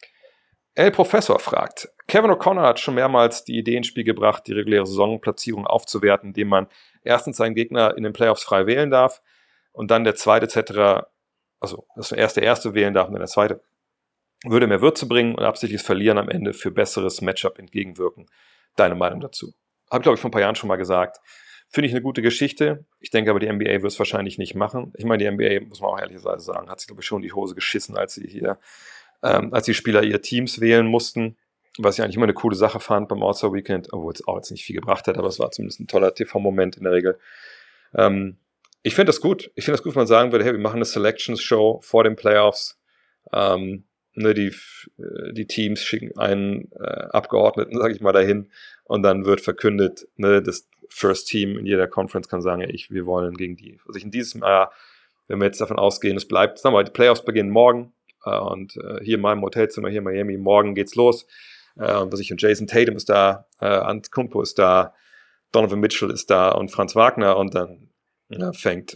El Professor fragt, Kevin O'Connor hat schon mehrmals die Idee ins Spiel gebracht, die reguläre Saisonplatzierung aufzuwerten, indem man erstens seinen Gegner in den Playoffs frei wählen darf und dann der zweite et cetera, also dass man erst der erste wählen darf und dann der zweite, würde mehr Würze bringen und absichtliches Verlieren am Ende für besseres Matchup entgegenwirken. Deine Meinung dazu? Habe ich, glaube ich, vor ein paar Jahren schon mal gesagt. Finde ich eine gute Geschichte. Ich denke aber, die N B A wird es wahrscheinlich nicht machen. Ich meine, die N B A, muss man auch ehrlicherweise sagen, hat sich, glaube ich, schon in die Hose geschissen, als sie hier, ähm, als die Spieler ihre Teams wählen mussten. Was ich eigentlich immer eine coole Sache fand beim All-Star Weekend, obwohl es auch jetzt nicht viel gebracht hat, aber es war zumindest ein toller T V-Moment in der Regel. Ähm, ich finde das gut. Ich finde das gut, wenn man sagen würde, hey, wir machen eine Selections-Show vor den Playoffs. Ähm, ne, die, die Teams schicken einen äh, Abgeordneten, sage ich mal, dahin und dann wird verkündet, ne, das First Team in jeder Conference kann sagen, ja, ich, wir wollen gegen die. Also ich in diesem Jahr, wenn wir jetzt davon ausgehen, es bleibt, sagen wir mal, die Playoffs beginnen morgen äh, und äh, hier in meinem Hotelzimmer, hier in Miami, morgen geht's los. Äh, und was ich und Jason Tatum ist da, äh, Antetokounmpo ist da, Donovan Mitchell ist da und Franz Wagner und dann ja, fängt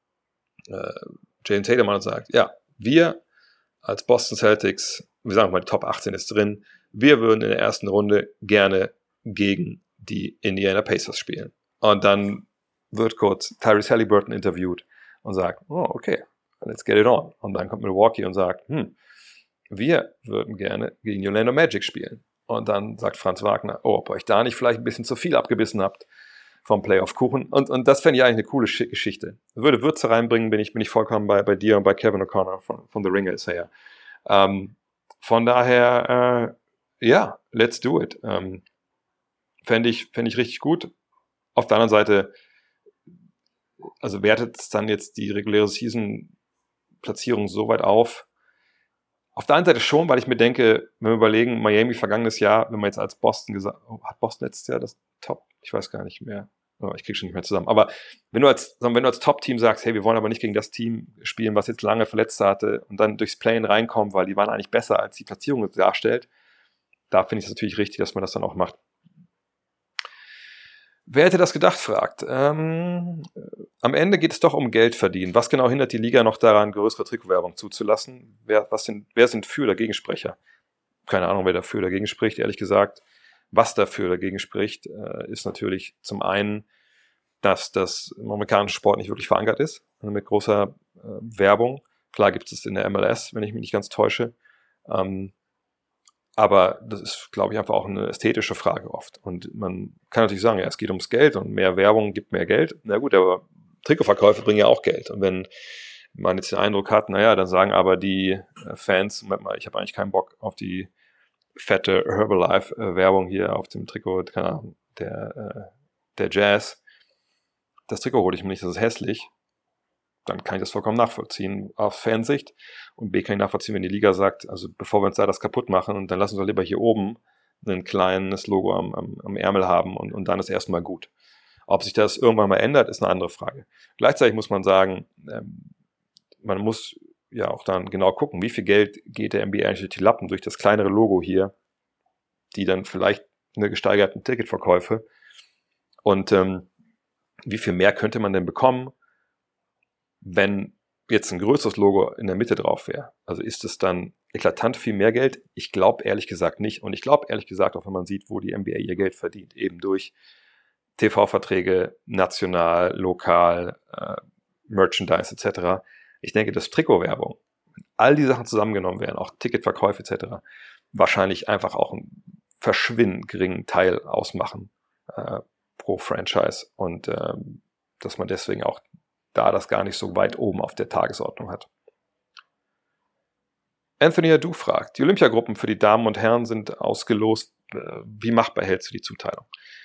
äh, Jason Tatum an und sagt, ja, wir als Boston Celtics, wir sagen mal, die Top achtzehn ist drin, wir würden in der ersten Runde gerne gegen die Indiana Pacers spielen. Und dann wird kurz Tyrese Halliburton interviewt und sagt, oh, okay, let's get it on. Und dann kommt Milwaukee und sagt, hm, wir würden gerne gegen die Orlando Magic spielen. Und dann sagt Franz Wagner, oh, ob euch da nicht vielleicht ein bisschen zu viel abgebissen habt vom Playoff-Kuchen. Und, und das fände ich eigentlich eine coole Geschichte. Würde Würze reinbringen, bin ich, bin ich vollkommen bei, bei dir und bei Kevin O'Connor von, von The Ringer ist er ja. Ähm, von daher, äh, ja, let's do it. Ähm, Fände ich, fänd ich richtig gut. Auf der anderen Seite, also wertet es dann jetzt die reguläre Season-Platzierung so weit auf? Auf der einen Seite schon, weil ich mir denke, wenn wir überlegen, Miami vergangenes Jahr, wenn man jetzt als Boston gesagt, oh, hat Boston letztes Jahr das Top? Ich weiß gar nicht mehr. Oh, ich kriege schon nicht mehr zusammen. Aber wenn du als, wenn du als Top-Team sagst, hey, wir wollen aber nicht gegen das Team spielen, was jetzt lange Verletzte hatte und dann durchs Play-in reinkommen, weil die waren eigentlich besser, als die Platzierung darstellt, da finde ich es natürlich richtig, dass man das dann auch macht. Wer hätte das gedacht, fragt. Ähm, am Ende geht es doch um Geld verdienen. Was genau hindert die Liga noch daran, größere Trikotwerbung zuzulassen? Wer, was sind, wer sind für- oder Gegensprecher? Keine Ahnung, wer dafür oder dagegen spricht, ehrlich gesagt. Was dafür oder dagegen spricht, äh, ist natürlich zum einen, dass das im amerikanischen Sport nicht wirklich verankert ist, also mit großer äh, Werbung. Klar gibt es in der M L S, wenn ich mich nicht ganz täusche. Ähm, Aber das ist, glaube ich, einfach auch eine ästhetische Frage oft. Und man kann natürlich sagen, ja, es geht ums Geld und mehr Werbung gibt mehr Geld. Na gut, aber Trikotverkäufe bringen ja auch Geld. Und wenn man jetzt den Eindruck hat, naja, dann sagen aber die Fans, Moment mal, ich habe eigentlich keinen Bock auf die fette Herbalife-Werbung hier auf dem Trikot, keine Ahnung, der, der Jazz. Das Trikot hole ich mir nicht, das ist hässlich. Dann kann ich das vollkommen nachvollziehen aus Fansicht. Und B, kann ich nachvollziehen, wenn die Liga sagt, also bevor wir uns da das kaputt machen, und dann lassen wir lieber hier oben ein kleines Logo am, am, am Ärmel haben und, und dann ist erstmal gut. Ob sich das irgendwann mal ändert, ist eine andere Frage. Gleichzeitig muss man sagen, ähm, man muss ja auch dann genau gucken, wie viel Geld geht der N B A eigentlich durch die Lappen, durch das kleinere Logo hier, die dann vielleicht eine gesteigerten Ticketverkäufe und ähm, wie viel mehr könnte man denn bekommen, wenn jetzt ein größeres Logo in der Mitte drauf wäre. Also ist es dann eklatant viel mehr Geld? Ich glaube ehrlich gesagt nicht. Und ich glaube ehrlich gesagt auch, wenn man sieht, wo die N B A ihr Geld verdient, eben durch T V-Verträge, national, lokal, äh, Merchandise et cetera. Ich denke, dass Trikotwerbung, wenn all die Sachen zusammengenommen werden, auch Ticketverkäufe et cetera, wahrscheinlich einfach auch einen verschwindend geringen Teil ausmachen äh, pro Franchise und ähm, dass man deswegen auch da das gar nicht so weit oben auf der Tagesordnung hat. Anthony Adu fragt, die Olympiagruppen für die Damen und Herren sind ausgelost. Wie machbar hältst du die Zuteilung?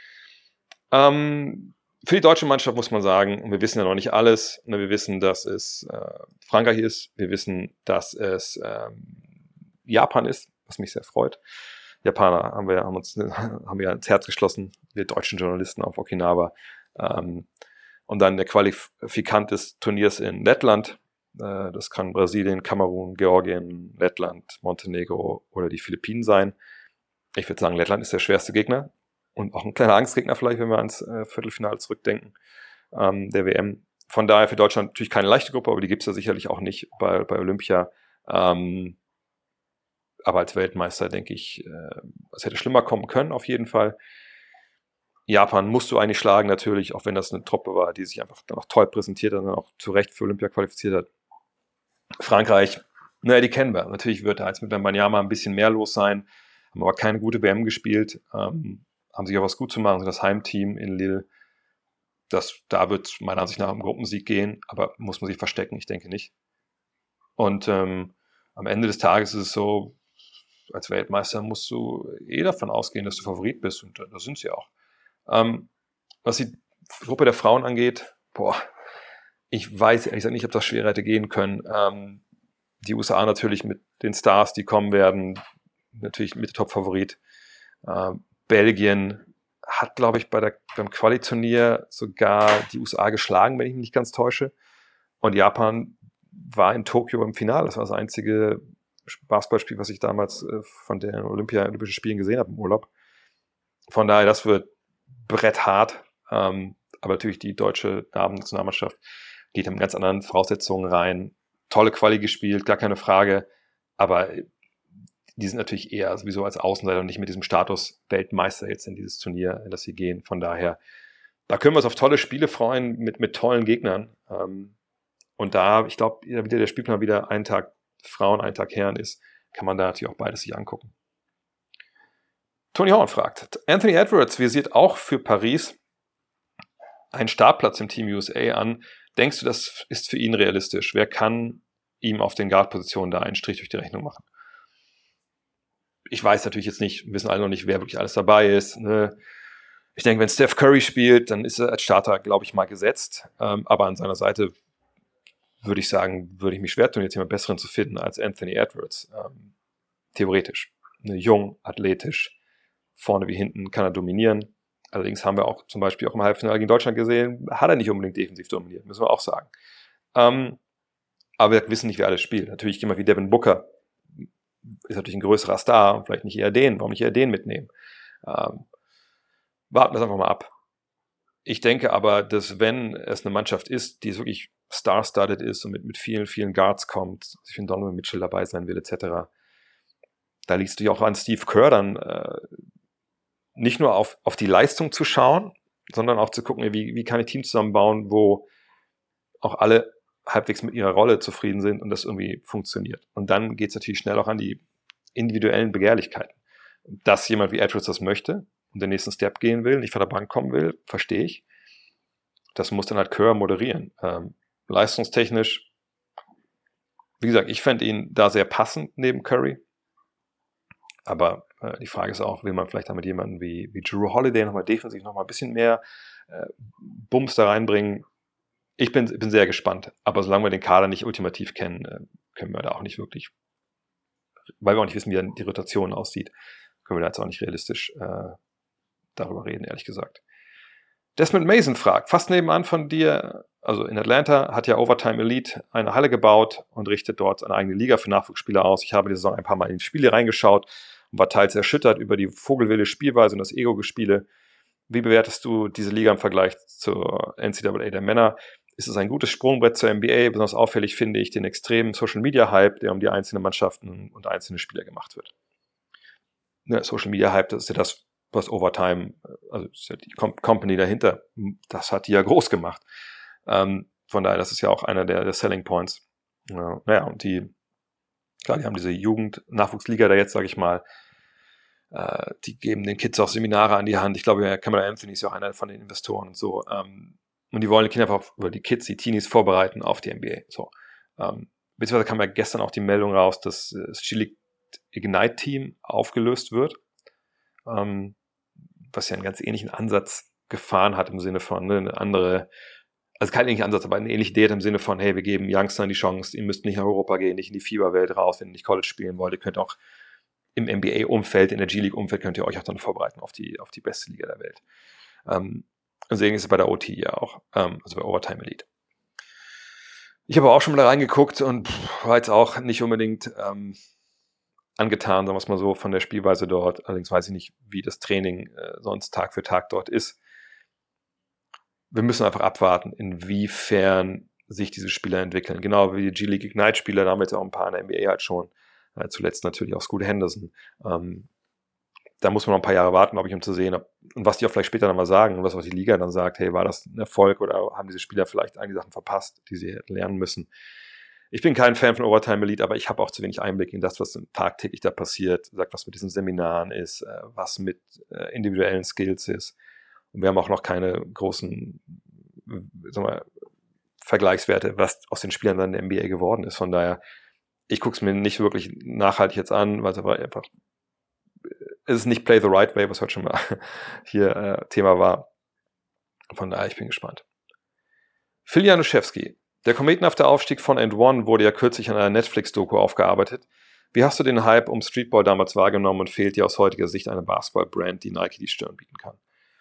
Ähm, für die deutsche Mannschaft muss man sagen, und wir wissen ja noch nicht alles, wir wissen, dass es äh, Frankreich ist, wir wissen, dass es ähm, Japan ist, was mich sehr freut. Japaner haben wir, haben uns, haben wir ins Herz geschlossen, wir deutschen Journalisten auf Okinawa. Ähm, und dann der Qualifikant des Turniers in Lettland. Äh, das kann Brasilien, Kamerun, Georgien, Lettland, Montenegro oder die Philippinen sein. Ich würde sagen, Lettland ist der schwerste Gegner und auch ein kleiner Angstgegner vielleicht, wenn wir ans äh, Viertelfinale zurückdenken, ähm, der W M. Von daher für Deutschland natürlich keine leichte Gruppe, aber die gibt es ja sicherlich auch nicht bei, bei Olympia. Ähm, aber als Weltmeister denke ich, äh, es hätte schlimmer kommen können auf jeden Fall. Japan musst du eigentlich schlagen natürlich, auch wenn das eine Truppe war, die sich einfach dann auch toll präsentiert hat und dann auch zu Recht für Olympia qualifiziert hat. Frankreich, naja, die kennen wir. Natürlich wird da jetzt mit Wembanyama ein bisschen mehr los sein, haben aber keine gute W M gespielt, ähm, haben sich auch was gut zu machen, sind das Heimteam in Lille. Das, da wird meiner Ansicht nach um Gruppensieg gehen, aber muss man sich verstecken, ich denke nicht. Und ähm, am Ende des Tages ist es so, als Weltmeister musst du eh davon ausgehen, dass du Favorit bist und das sind sie auch. Ähm, was die Gruppe der Frauen angeht, boah, ich weiß ehrlich gesagt nicht, ob das schwerer hätte gehen können. Ähm, die U S A natürlich mit den Stars, die kommen werden, natürlich mit Top-Favorit. Ähm, Belgien hat, glaube ich, bei der, beim Quali-Turnier sogar die U S A geschlagen, wenn ich mich nicht ganz täusche. Und Japan war in Tokio im Finale. Das war das einzige Basketballspiel, was ich damals äh, von den Olympia, Olympischen Spielen gesehen habe im Urlaub. Von daher, das wird bretthart. Ähm, aber natürlich die deutsche Damen-Nationalmannschaft geht mit ganz anderen Voraussetzungen rein. Tolle Quali gespielt, gar keine Frage. Aber die sind natürlich eher sowieso als Außenseiter und nicht mit diesem Status Weltmeister jetzt in dieses Turnier, in das sie gehen. Von daher, da können wir uns auf tolle Spiele freuen mit, mit tollen Gegnern. Ähm, und da, ich glaube, wieder der Spielplan wieder einen Tag Frauen, einen Tag Herren ist, kann man da natürlich auch beides sich angucken. Tony Horn fragt, Anthony Edwards visiert auch für Paris einen Startplatz im Team U S A an. Denkst du, das ist für ihn realistisch? Wer kann ihm auf den Guard-Positionen da einen Strich durch die Rechnung machen? Ich weiß natürlich jetzt nicht, wir wissen alle noch nicht, wer wirklich alles dabei ist. Ne? Ich denke, wenn Steph Curry spielt, dann ist er als Starter, glaube ich, mal gesetzt. Ähm, aber an seiner Seite würde ich sagen, würde ich mich schwer tun, jetzt jemand Besseren zu finden als Anthony Edwards. Ähm, theoretisch. Ne? Jung, athletisch, vorne wie hinten kann er dominieren. Allerdings haben wir auch zum Beispiel auch im Halbfinale gegen Deutschland gesehen, hat er nicht unbedingt defensiv dominiert, müssen wir auch sagen. Ähm, aber wir wissen nicht, wer alles spielt. Natürlich jemand wie Devin Booker ist natürlich ein größerer Star und vielleicht nicht eher den. Warum nicht eher den mitnehmen? Ähm, warten wir es einfach mal ab. Ich denke aber, dass wenn es eine Mannschaft ist, die wirklich star-studded ist und mit, mit vielen, vielen Guards kommt, also ich finde Donovan Mitchell dabei sein will, et cetera, da liegst du ja auch an Steve Kerr dann äh, nicht nur auf, auf die Leistung zu schauen, sondern auch zu gucken, wie, wie kann ich Team zusammenbauen, wo auch alle halbwegs mit ihrer Rolle zufrieden sind und das irgendwie funktioniert. Und dann geht es natürlich schnell auch an die individuellen Begehrlichkeiten. Dass jemand wie Edwards das möchte und den nächsten Step gehen will, nicht von der Bank kommen will, verstehe ich. Das muss dann halt Kerr moderieren. Ähm, leistungstechnisch, wie gesagt, ich fände ihn da sehr passend neben Curry. Aber äh, die Frage ist auch, will man vielleicht damit jemanden wie, wie Jrue Holiday nochmal defensiv nochmal ein bisschen mehr äh, Bums da reinbringen. Ich bin, bin sehr gespannt. Aber solange wir den Kader nicht ultimativ kennen, äh, können wir da auch nicht wirklich, weil wir auch nicht wissen, wie die Rotation aussieht, können wir da jetzt auch nicht realistisch äh, darüber reden, ehrlich gesagt. Desmond Mason fragt, fast nebenan von dir, also in Atlanta hat ja Overtime Elite eine Halle gebaut und richtet dort eine eigene Liga für Nachwuchsspieler aus. Ich habe die Saison ein paar Mal in die Spiele reingeschaut und war teils erschüttert über die vogelwilde Spielweise und das Ego-Gespiele. Wie bewertest du diese Liga im Vergleich zur N C double A der Männer? Ist es ein gutes Sprungbrett zur N B A? Besonders auffällig finde ich den extremen Social-Media-Hype, der um die einzelnen Mannschaften und einzelne Spieler gemacht wird. Ne, Social-Media-Hype, das ist ja das, was Overtime, also ist ja die Company dahinter, das hat die ja groß gemacht. Ähm, von daher, das ist ja auch einer der, der Selling Points. Ja, naja, und die, klar, die haben diese Jugend-Nachwuchsliga da jetzt, sage ich mal, äh, die geben den Kids auch Seminare an die Hand. Ich glaube, Cameron Anthony ist ja auch einer von den Investoren und so. Ähm, und die wollen die Kinder einfach, oder die Kids, die Teenies vorbereiten auf die N B A. So. Ähm, beziehungsweise kam ja gestern auch die Meldung raus, dass das G-League Ignite-Team aufgelöst wird, ähm, was ja einen ganz ähnlichen Ansatz gefahren hat im Sinne von, ne, eine andere, also kein ähnlicher Ansatz, aber eine ähnliche Idee im Sinne von, hey, wir geben Youngstern die Chance, ihr müsst nicht nach Europa gehen, nicht in die FIBA-Welt raus, wenn ihr nicht College spielen wollt, ihr könnt auch im N B A-Umfeld, in der G-League-Umfeld könnt ihr euch auch dann vorbereiten auf die, auf die beste Liga der Welt. Ähm, deswegen ist es bei der O T ja auch, ähm, also bei Overtime Elite. Ich habe auch schon mal da reingeguckt und pff, war jetzt auch nicht unbedingt ähm, angetan, sagen wir es mal so, von der Spielweise dort. Allerdings weiß ich nicht, wie das Training äh, sonst Tag für Tag dort ist. Wir müssen einfach abwarten, inwiefern sich diese Spieler entwickeln. Genau wie die G-League Ignite-Spieler, da haben wir jetzt auch ein paar in der N B A halt schon. Äh, zuletzt natürlich auch Scoot Henderson. Ähm, da muss man noch ein paar Jahre warten, glaube ich, um zu sehen, ob, und was die auch vielleicht später dann mal sagen und was auch die Liga dann sagt, hey, war das ein Erfolg oder haben diese Spieler vielleicht einige Sachen verpasst, die sie lernen müssen. Ich bin kein Fan von Overtime Elite, aber ich habe auch zu wenig Einblick in das, was tagtäglich da passiert, sagt, was mit diesen Seminaren ist, äh, was mit äh, individuellen Skills ist. Und wir haben auch noch keine großen sagen wir, Vergleichswerte, was aus den Spielern dann in der N B A geworden ist. Von daher, ich gucke es mir nicht wirklich nachhaltig jetzt an, weil es aber einfach, es ist nicht Play the Right Way, was heute schon mal hier äh, Thema war. Von daher, ich bin gespannt. Phil Januszewski. Der kometenhafte Aufstieg von And One wurde ja kürzlich in einer Netflix-Doku aufgearbeitet. Wie hast du den Hype um Streetball damals wahrgenommen und fehlt dir aus heutiger Sicht eine Basketball-Brand, die Nike die Stirn bieten kann?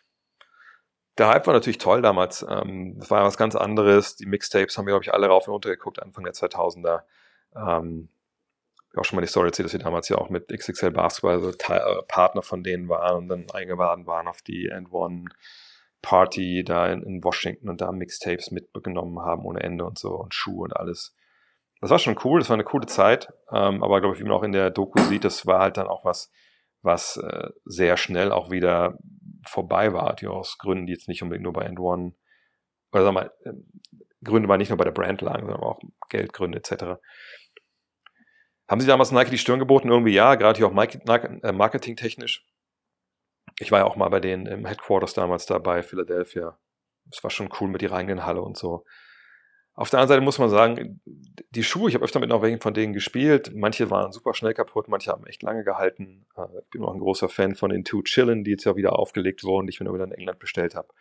Der Hype war natürlich toll damals. Ähm, das war ja was ganz anderes. Die Mixtapes haben wir, glaube ich, alle rauf und runter geguckt, Anfang der zweitausender. Ähm, ich habe auch schon mal die Story erzählt, dass wir damals ja auch mit X X L Basketball also Teil, äh, Partner von denen waren und dann eingeladen waren auf die And One Party da in, in Washington und da Mixtapes mitgenommen haben ohne Ende und so und Schuhe und alles. Das war schon cool, das war eine coole Zeit, ähm, aber glaube ich, wie man auch in der Doku sieht, das war halt dann auch was, was äh, sehr schnell auch wieder vorbei war, die aus Gründen, die jetzt nicht unbedingt nur bei And One, oder sagen wir mal, äh, Gründe waren nicht nur bei der Brand lagen, sondern auch Geldgründe et cetera. Haben sie damals Nike die Stirn geboten? Irgendwie ja, gerade hier auch marketingtechnisch. Ich war ja auch mal bei denen im Headquarters damals da bei Philadelphia. Es war schon cool mit ihrer eigenen Halle und so. Auf der anderen Seite muss man sagen, die Schuhe, ich habe öfter mit noch welchen von denen gespielt. Manche waren super schnell kaputt, manche haben echt lange gehalten. Ich bin auch ein großer Fan von den Two Chillin', die jetzt ja wieder aufgelegt wurden, die ich mir wieder in England bestellt habe.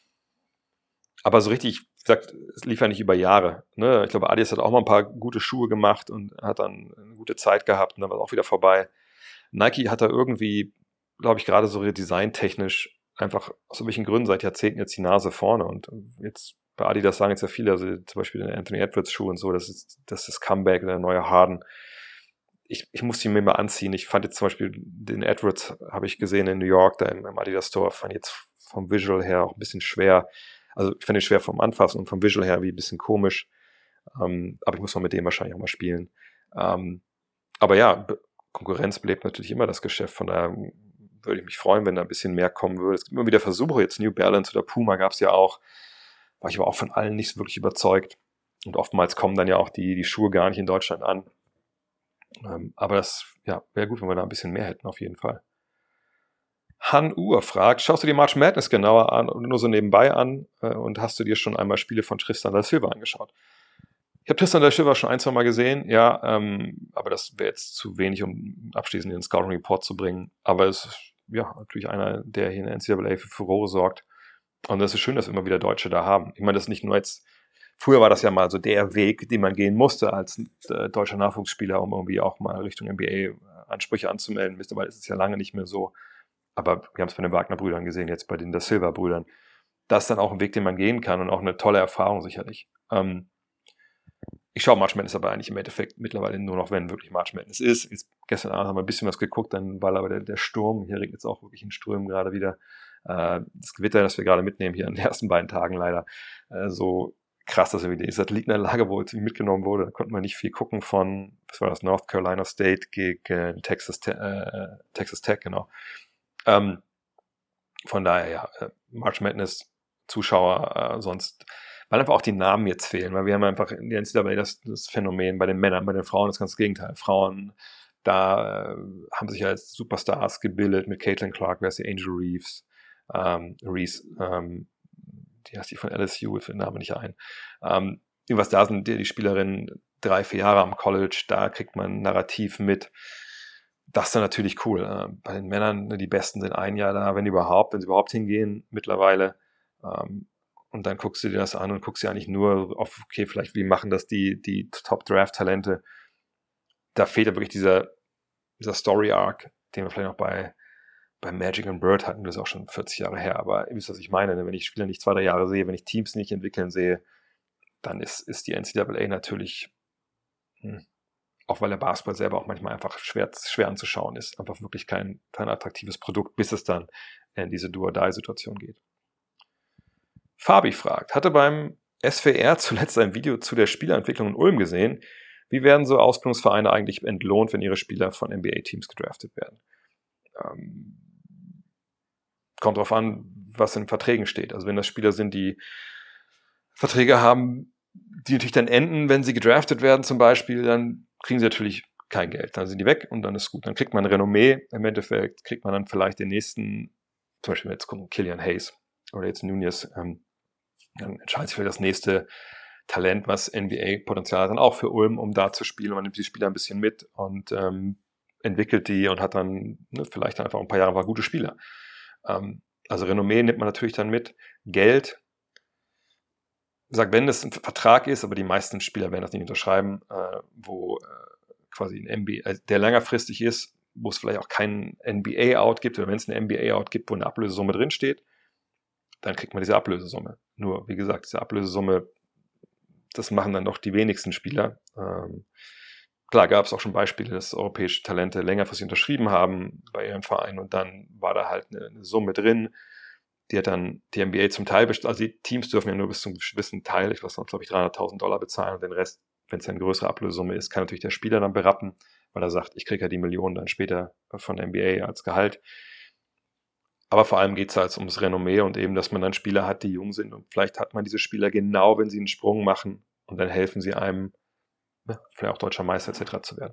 Aber so richtig, wie gesagt, es lief ja nicht über Jahre. Ne? Ich glaube, Adidas hat auch mal ein paar gute Schuhe gemacht und hat dann eine gute Zeit gehabt und dann war es auch wieder vorbei. Nike hat da irgendwie, glaube ich, gerade so designtechnisch einfach aus welchen Gründen seit Jahrzehnten jetzt die Nase vorne. Und jetzt bei Adidas sagen jetzt ja viele, also zum Beispiel den Anthony Edwards Schuh und so, das ist das ist Comeback, der neue Harden. Ich, ich muss die mir mal anziehen. Ich fand jetzt zum Beispiel den Edwards, habe ich gesehen in New York, da im, im Adidas Store, fand jetzt vom Visual her auch ein bisschen schwer. Also ich fand ihn schwer vom Anfassen und vom Visual her wie ein bisschen komisch. Ähm, aber ich muss mal mit dem wahrscheinlich auch mal spielen. Ähm, aber ja, Konkurrenz belebt natürlich immer das Geschäft. Von daher würde ich mich freuen, wenn da ein bisschen mehr kommen würde. Es gibt immer wieder Versuche, jetzt New Balance oder Puma gab es ja auch. War ich aber auch von allen nicht so wirklich überzeugt. Und oftmals kommen dann ja auch die, die Schuhe gar nicht in Deutschland an. Ähm, aber das ja, wäre gut, wenn wir da ein bisschen mehr hätten, auf jeden Fall. Han Uhr fragt, schaust du dir March Madness genauer an oder nur so nebenbei an äh, und hast du dir schon einmal Spiele von Tristan da Silva angeschaut? Ich habe Tristan da Silva schon ein, zwei Mal gesehen, ja, ähm, aber das wäre jetzt zu wenig, um abschließend den Scouting Report zu bringen. Aber es ist ja natürlich einer, der hier in der N C A A für Furore sorgt. Und es ist schön, dass wir immer wieder Deutsche da haben. Ich meine, das ist nicht nur jetzt, früher war das ja mal so der Weg, den man gehen musste als äh, deutscher Nachwuchsspieler, um irgendwie auch mal Richtung N B A Ansprüche anzumelden. Mittlerweile ist es ja lange nicht mehr so. Aber wir haben es bei den Wagner-Brüdern gesehen, jetzt bei den Da Silva-Brüdern. Das ist dann auch ein Weg, den man gehen kann und auch eine tolle Erfahrung sicherlich. Ähm, ich schaue March Madness aber eigentlich im Endeffekt mittlerweile nur noch, wenn wirklich March Madness ist. Jetzt, gestern Abend haben wir ein bisschen was geguckt, dann war aber der, der Sturm. Hier regnet es auch wirklich in Strömen gerade wieder. Äh, das Gewitter, das wir gerade mitnehmen, hier an den ersten beiden Tagen leider, äh, so krass, dass irgendwie die Satellitenanlage, wo jetzt mitgenommen wurde, da konnte man nicht viel gucken von, was war das, North Carolina State gegen Texas, äh, Texas Tech, genau. Ähm, von daher, ja, March Madness Zuschauer, äh, sonst weil einfach auch die Namen jetzt fehlen, weil wir haben einfach in der N C A A das, das Phänomen bei den Männern, bei den Frauen ist ganz das Gegenteil. Frauen, da äh, haben sich als Superstars gebildet mit Caitlin Clark, wer ist die, Angel Reeves, ähm, Reese, ähm, die heißt die von L S U, für den Namen nicht ein. Ähm, was da sind die, die Spielerinnen drei, vier Jahre am College, da kriegt man Narrativ mit. Das ist dann natürlich cool. Äh, bei den Männern, die Besten sind ein Jahr da, wenn überhaupt, wenn sie überhaupt hingehen mittlerweile. Ähm, und dann guckst du dir das an und guckst dir eigentlich nur auf, okay, vielleicht wie machen das die, die Top-Draft-Talente. Da fehlt ja wirklich dieser, dieser Story-Arc, den wir vielleicht noch bei, bei Magic and Bird hatten, das ist auch schon vierzig Jahre her, aber ihr wisst, was ich meine. Wenn ich Spieler nicht zwei, drei Jahre sehe, wenn ich Teams nicht entwickeln sehe, dann ist, ist die N C A A natürlich, hm, auch weil der Basketball selber auch manchmal einfach schwer, schwer anzuschauen ist, einfach wirklich kein, kein attraktives Produkt, bis es dann in diese Do-or-Die-Situation geht. Fabi fragt, hatte beim S W R zuletzt ein Video zu der Spielerentwicklung in Ulm gesehen. Wie werden so Ausbildungsvereine eigentlich entlohnt, wenn ihre Spieler von N B A-Teams gedraftet werden? Ähm, kommt drauf an, was in Verträgen steht. Also wenn das Spieler sind, die Verträge haben, die natürlich dann enden, wenn sie gedraftet werden zum Beispiel, dann kriegen sie natürlich kein Geld. Dann sind die weg und dann ist gut. Dann kriegt man ein Renommee. Im Endeffekt kriegt man dann vielleicht den nächsten, zum Beispiel jetzt kommt Killian Hayes oder jetzt Nunez, ähm, dann entscheidet sich für das nächste Talent, was N B A-Potenzial hat, dann auch für Ulm, um da zu spielen. Man nimmt die Spieler ein bisschen mit und ähm, entwickelt die und hat dann ne, vielleicht dann einfach ein paar Jahre war gute Spieler. Ähm, also Renommee nimmt man natürlich dann mit. Geld, sagt, wenn das ein Vertrag ist, aber die meisten Spieler werden das nicht unterschreiben, äh, wo äh, quasi ein N B A, äh, der längerfristig ist, wo es vielleicht auch keinen N B A-Out gibt, oder wenn es einen N B A-Out gibt, wo eine Ablösesumme drinsteht, dann kriegt man diese Ablösesumme. Nur, wie gesagt, diese Ablösesumme, das machen dann doch die wenigsten Spieler. Ähm, klar gab es auch schon Beispiele, dass europäische Talente längerfristig unterschrieben haben bei ihrem Verein und dann war da halt eine, eine Summe drin, die hat dann die N B A zum Teil, best- also die Teams dürfen ja nur bis zum gewissen Teil, ich weiß noch, glaube ich, dreihunderttausend Dollar bezahlen und den Rest, wenn es ja eine größere Ablösesumme ist, kann natürlich der Spieler dann berappen, weil er sagt, ich kriege ja die Millionen dann später von der N B A als Gehalt. Aber vor allem geht es halt ums Renommee und eben, dass man dann Spieler hat, die jung sind und vielleicht hat man diese Spieler genau, wenn sie einen Sprung machen und dann helfen sie einem, ja, vielleicht auch deutscher Meister et cetera zu werden.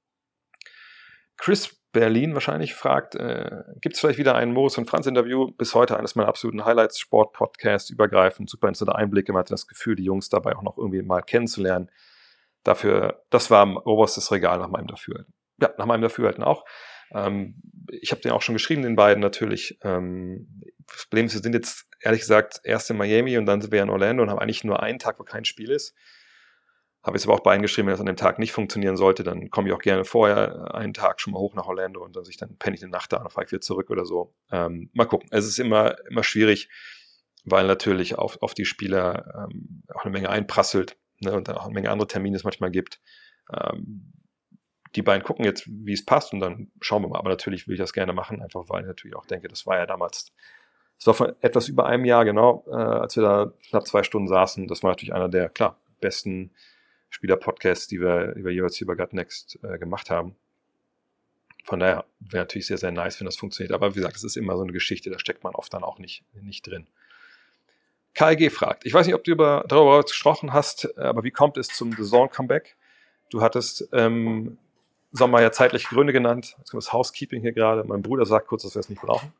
Chris Berlin wahrscheinlich fragt, äh, gibt es vielleicht wieder ein Moritz und Franz Interview? Bis heute eines meiner absoluten Highlights, Sport-Podcast, übergreifend, super interessante Einblicke. Man hatte das Gefühl, die Jungs dabei auch noch irgendwie mal kennenzulernen. Dafür, das war oberstes Regal nach meinem Dafürhalten. Ja, nach meinem Dafürhalten auch. Ähm, ich habe den auch schon geschrieben, den beiden natürlich. Ähm, das Problem ist, wir sind jetzt ehrlich gesagt erst in Miami und dann sind wir in Orlando und haben eigentlich nur einen Tag, wo kein Spiel ist. Habe jetzt aber auch beiden geschrieben, wenn das an dem Tag nicht funktionieren sollte, dann komme ich auch gerne vorher einen Tag schon mal hoch nach Orlando und dann, sich dann penne ich eine Nacht da und dann fahre ich wieder zurück oder so. Ähm, mal gucken. Es ist immer, immer schwierig, weil natürlich auf, auf die Spieler ähm, auch eine Menge einprasselt, ne, und dann auch eine Menge andere Termine es manchmal gibt. Ähm, die beiden gucken jetzt, wie es passt und dann schauen wir mal. Aber natürlich will ich das gerne machen, einfach weil ich natürlich auch denke, das war ja damals, das war vor etwas über einem Jahr, genau, äh, als wir da knapp zwei Stunden saßen. Das war natürlich einer der, klar, besten Spieler-Podcasts, die wir, die wir jeweils hier bei Gut Next äh, gemacht haben. Von daher wäre natürlich sehr, sehr nice, wenn das funktioniert. Aber wie gesagt, es ist immer so eine Geschichte, da steckt man oft dann auch nicht, nicht drin. K G fragt, ich weiß nicht, ob du über, darüber gesprochen hast, aber wie kommt es zum The Zone Comeback? Du hattest ähm, Sommer ja zeitliche Gründe genannt. Jetzt kommt das Housekeeping hier gerade. Mein Bruder sagt kurz, dass wir es nicht brauchen.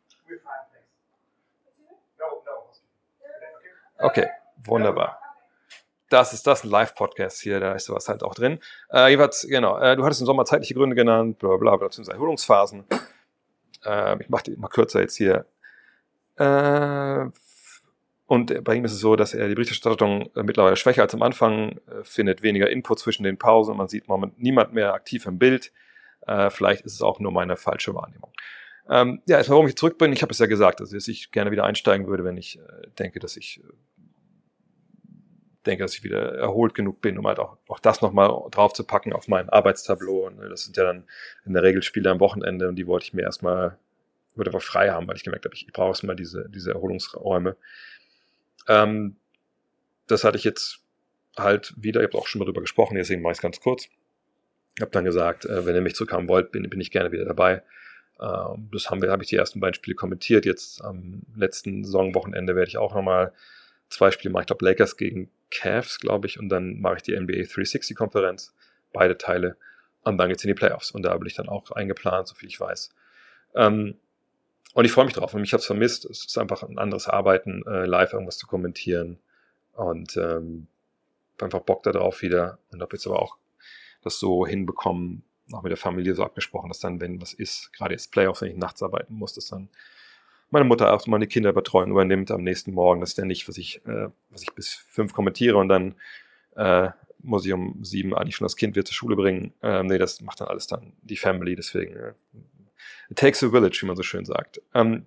Okay, wunderbar. Das ist das ein Live-Podcast hier, da ist sowas halt auch drin. Äh, jeweils, genau, äh, du hattest im Sommer zeitliche Gründe genannt, bla bla bla, beziehungsweise Erholungsphasen. Äh, ich mache die mal kürzer jetzt hier. Äh, und bei ihm ist es so, dass er die Berichterstattung äh, mittlerweile schwächer als am Anfang äh, findet, weniger Input zwischen den Pausen und man sieht momentan niemand mehr aktiv im Bild. Äh, vielleicht ist es auch nur meine falsche Wahrnehmung. Ähm, ja, erstmal, warum ich zurück bin, ich habe es ja gesagt, also, dass ich gerne wieder einsteigen würde, wenn ich äh, denke, dass ich äh, denke, dass ich wieder erholt genug bin, um halt auch, auch das nochmal drauf zu packen auf mein Arbeitstableau. Und das sind ja dann in der Regel Spiele am Wochenende und die wollte ich mir erstmal, würde einfach frei haben, weil ich gemerkt habe, ich, ich brauche erstmal diese, diese Erholungsräume. Ähm, das hatte ich jetzt halt wieder, ich habe auch schon mal drüber gesprochen, deswegen mache ich es ganz kurz. Ich habe dann gesagt, äh, wenn ihr mich zurückhaben wollt, bin, bin ich gerne wieder dabei. Ähm, das haben wir, habe ich die ersten beiden Spiele kommentiert. Jetzt am letzten Saisonwochenende werde ich auch nochmal zwei Spiele mache ich, glaube Lakers gegen Cavs, glaube ich, und dann mache ich die N B A dreihundertsechzig-Konferenz, beide Teile, und dann geht's in die Playoffs. Und da bin ich dann auch eingeplant, so viel ich weiß. Ähm, und ich freue mich drauf. Und ich habe es vermisst. Es ist einfach ein anderes Arbeiten, äh, live irgendwas zu kommentieren. Und ähm, einfach Bock da drauf wieder. Und habe jetzt aber auch das so hinbekommen, auch mit der Familie so abgesprochen, dass dann, wenn was ist, gerade jetzt Playoffs, wenn ich nachts arbeiten muss, dass dann meine Mutter auch meine Kinderbetreuung übernimmt am nächsten Morgen. Das ist ja nicht, was ich, äh, was ich bis fünf kommentiere und dann äh, muss ich um sieben eigentlich schon das Kind wieder zur Schule bringen. Ähm, nee, das macht dann alles dann die Family, deswegen äh, it takes a village, wie man so schön sagt. Ähm,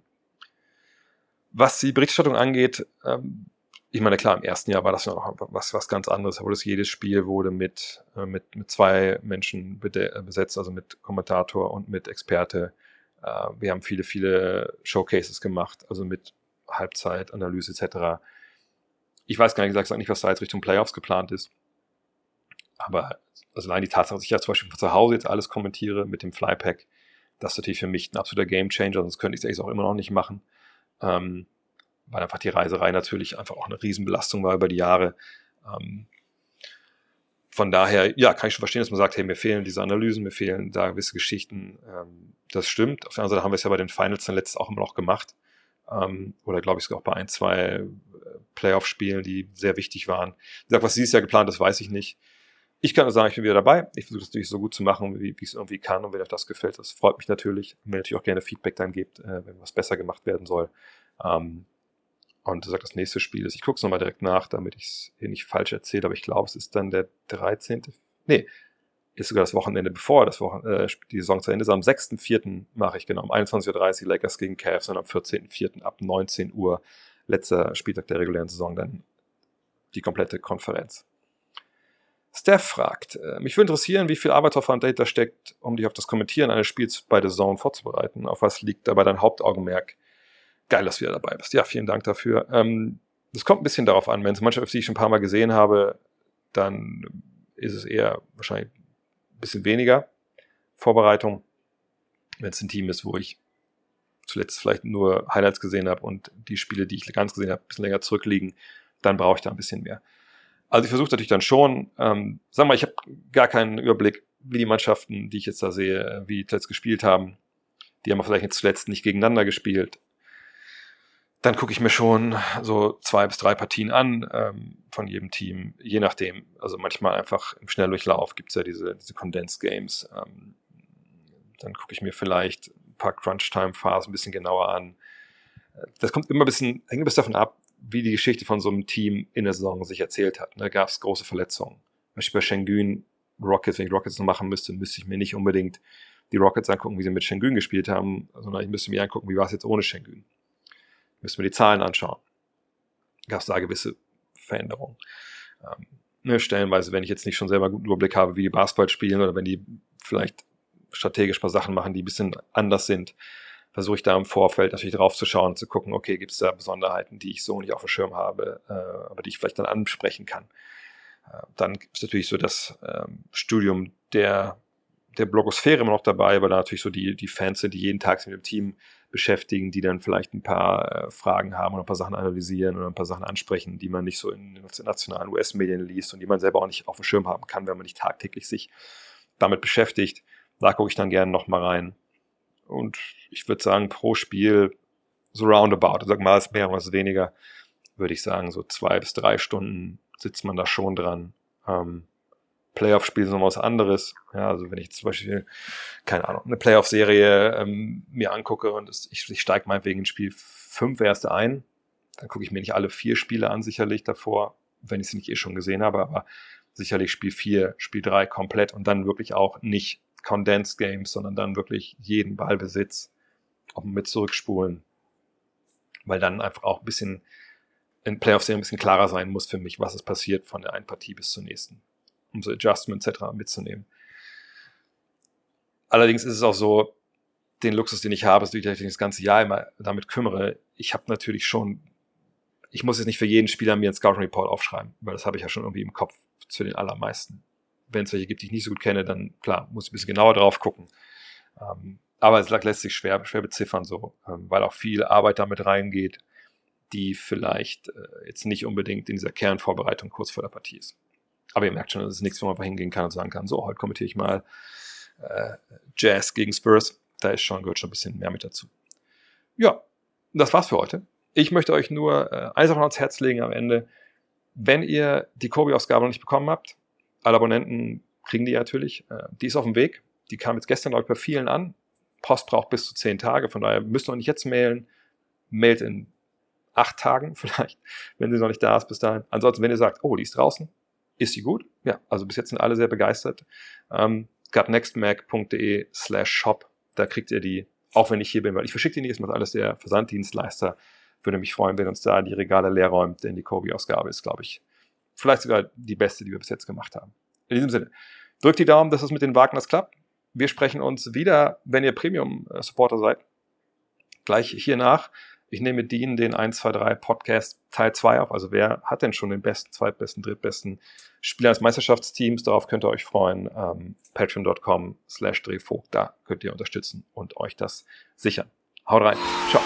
was die Berichterstattung angeht, ähm, ich meine, klar, im ersten Jahr war das noch was, was ganz anderes, wo das jedes Spiel wurde mit, äh, mit, mit zwei Menschen bede- besetzt, also mit Kommentator und mit Experte. Äh, wir haben viele, viele Showcases gemacht, also mit Halbzeit, Analyse et cetera. Ich weiß gar nicht, gesagt nicht, was da jetzt Richtung Playoffs geplant ist. Aber also allein die Tatsache, dass ich ja zum Beispiel von zu Hause jetzt alles kommentiere mit dem Flypack, das ist natürlich für mich ein absoluter Gamechanger, sonst könnte ich es auch immer noch nicht machen. Ähm, weil einfach die Reiserei natürlich einfach auch eine Riesenbelastung war über die Jahre. Ähm, von daher, ja, kann ich schon verstehen, dass man sagt, hey, mir fehlen diese Analysen, mir fehlen da gewisse Geschichten. Ähm, das stimmt. Auf der anderen Seite haben wir es ja bei den Finals dann letztes auch immer noch gemacht. Ähm, oder glaube ich sogar auch bei ein, zwei Playoff-Spielen, die sehr wichtig waren. Wie gesagt, was dieses Jahr geplant ist, weiß ich nicht. Ich kann nur sagen, ich bin wieder dabei. Ich versuche es natürlich so gut zu machen, wie, wie es irgendwie kann. Und wenn euch das gefällt, das freut mich natürlich. Und wenn ihr natürlich auch gerne Feedback dann gebt, äh, wenn was besser gemacht werden soll. Ähm, und du sagst, das nächste Spiel ist, ich gucke es nochmal direkt nach, damit ich es hier nicht falsch erzähle, aber ich glaube, es ist dann der dreizehnte Nee, ist sogar das Wochenende bevor das Wochen, äh, die Saison zu Ende ist. Am sechsten vierten mache ich genau um einundzwanzig Uhr dreißig Lakers gegen Cavs und am vierzehnten vierten ab neunzehn Uhr, letzter Spieltag der regulären Saison, dann die komplette Konferenz. Steph fragt, äh, mich würde interessieren, wie viel Arbeitsaufwand dahinter steckt, um dich auf das Kommentieren eines Spiels bei The Zone vorzubereiten. Auf was liegt dabei dein Hauptaugenmerk? Geil, dass du wieder dabei bist. Ja, vielen Dank dafür. Ähm, das kommt ein bisschen darauf an. Wenn es manche, die ich schon ein paar Mal gesehen habe, dann ist es eher wahrscheinlich ein bisschen weniger Vorbereitung. Wenn es ein Team ist, wo ich zuletzt vielleicht nur Highlights gesehen habe und die Spiele, die ich ganz gesehen habe, ein bisschen länger zurückliegen, dann brauche ich da ein bisschen mehr. Also ich versuche natürlich dann schon, ähm, sagen wir mal, ich habe gar keinen Überblick, wie die Mannschaften, die ich jetzt da sehe, wie die zuletzt gespielt haben. Die haben vielleicht jetzt zuletzt nicht gegeneinander gespielt. Dann gucke ich mir schon so zwei bis drei Partien an ähm, von jedem Team, je nachdem. Also manchmal einfach im Schnelldurchlauf gibt es ja diese, diese Condensed Games. Ähm, dann gucke ich mir vielleicht ein paar Crunch-Time-Phasen ein bisschen genauer an. Das kommt immer ein bisschen, hängt ein bisschen davon ab, wie die Geschichte von so einem Team in der Saison sich erzählt hat. Da gab es große Verletzungen. Zum Beispiel bei Şengün, Rockets, wenn ich Rockets noch machen müsste, müsste ich mir nicht unbedingt die Rockets angucken, wie sie mit Şengün gespielt haben, sondern ich müsste mir angucken, wie war es jetzt ohne Şengün. Müssen wir die Zahlen anschauen. Gab es da gewisse Veränderungen. Ähm, ne, stellenweise, wenn ich jetzt nicht schon selber einen guten Überblick habe, wie die Basketball spielen oder wenn die vielleicht strategisch ein paar Sachen machen, die ein bisschen anders sind, versuche ich da im Vorfeld natürlich drauf zu schauen, zu gucken, okay, gibt es da Besonderheiten, die ich so nicht auf dem Schirm habe, äh, aber die ich vielleicht dann ansprechen kann. Äh, dann ist natürlich so das ähm, Studium der, der Blogosphäre immer noch dabei, weil da natürlich so die, die Fans sind, die jeden Tag sich mit dem Team beschäftigen, die dann vielleicht ein paar äh, Fragen haben oder ein paar Sachen analysieren oder ein paar Sachen ansprechen, die man nicht so in den nationalen U S-Medien liest und die man selber auch nicht auf dem Schirm haben kann, wenn man nicht tagtäglich sich damit beschäftigt. Da gucke ich dann gerne nochmal rein. Und ich würde sagen, pro Spiel so roundabout, sag mal, es mehr oder weniger, würde ich sagen, so zwei bis drei Stunden sitzt man da schon dran. Ähm, Playoff-Spiel ist noch was anderes. Ja, also wenn ich zum Beispiel, keine Ahnung, eine Playoff-Serie ähm, mir angucke und es, ich, ich steige meinetwegen in Spiel fünf erst ein, dann gucke ich mir nicht alle vier Spiele an, sicherlich davor, wenn ich sie nicht eh schon gesehen habe, aber sicherlich Spiel vier, Spiel drei komplett und dann wirklich auch nicht Condensed Games, sondern dann wirklich jeden Ballbesitz auch mit zurückspulen, weil dann einfach auch ein bisschen in Playoff-Serien ein bisschen klarer sein muss für mich, was ist passiert von der einen Partie bis zur nächsten, um so Adjustment et cetera mitzunehmen. Allerdings ist es auch so, den Luxus, den ich habe, ist, dass ich das ganze Jahr immer damit kümmere. Ich habe natürlich schon, ich muss jetzt nicht für jeden Spieler mir einen Scouting Report aufschreiben, weil das habe ich ja schon irgendwie im Kopf zu den allermeisten. Wenn es welche gibt, die ich nicht so gut kenne, dann klar, muss ich ein bisschen genauer drauf gucken. Ähm, aber es lässt sich schwer, schwer beziffern so, ähm, weil auch viel Arbeit damit reingeht. die vielleicht äh, jetzt nicht unbedingt in dieser Kernvorbereitung kurz vor der Partie ist. Aber ihr merkt schon, das ist nichts, wo man einfach hingehen kann und sagen kann, so, heute kommentiere ich mal äh, Jazz gegen Spurs. Da ist schon, gehört schon ein bisschen mehr mit dazu. Ja, das war's für heute. Ich möchte euch nur äh, eins noch ans Herz legen am Ende. Wenn ihr die Kobe-Ausgabe noch nicht bekommen habt, alle Abonnenten kriegen die natürlich, äh, die ist auf dem Weg. Die kam jetzt gestern, glaube ich, bei vielen an. Post braucht bis zu zehn Tage, von daher müsst ihr noch nicht jetzt mailen. Mailt in acht Tagen vielleicht, wenn sie noch nicht da ist bis dahin. Ansonsten, wenn ihr sagt, oh, die ist draußen, ist sie gut? Ja, also bis jetzt sind alle sehr begeistert. Ähm, gutnextmac.de slash shop, da kriegt ihr die, auch wenn ich hier bin, weil ich verschicke die nicht, das macht alles der Versanddienstleister. Würde mich freuen, wenn uns da die Regale leer räumt, denn die Kobe-Ausgabe ist, glaube ich, vielleicht sogar die beste, die wir bis jetzt gemacht haben. In diesem Sinne, drückt die Daumen, dass es mit den Wagners klappt. Wir sprechen uns wieder, wenn ihr Premium-Supporter seid, gleich hier nach. Ich nehme mit Dean den eins zwei drei Podcast Teil zwei auf. Also wer hat denn schon den besten, zweitbesten, drittbesten Spieler des Meisterschaftsteams? Darauf könnt ihr euch freuen. Ähm, patreon.com slash drehvogt. Da könnt ihr unterstützen und euch das sichern. Haut rein. Ciao.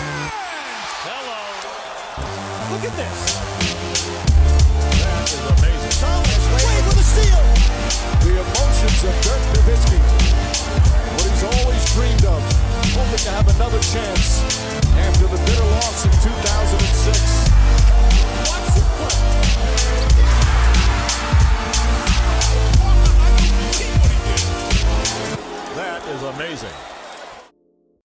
Hello. Look at this. That is amazing. Thomas Wade with a steal. The emotions of Dirk Nowitzki. What he's always dreamed of. Hoping to have another chance after the bitter loss in two thousand six. Watch the play. That is amazing.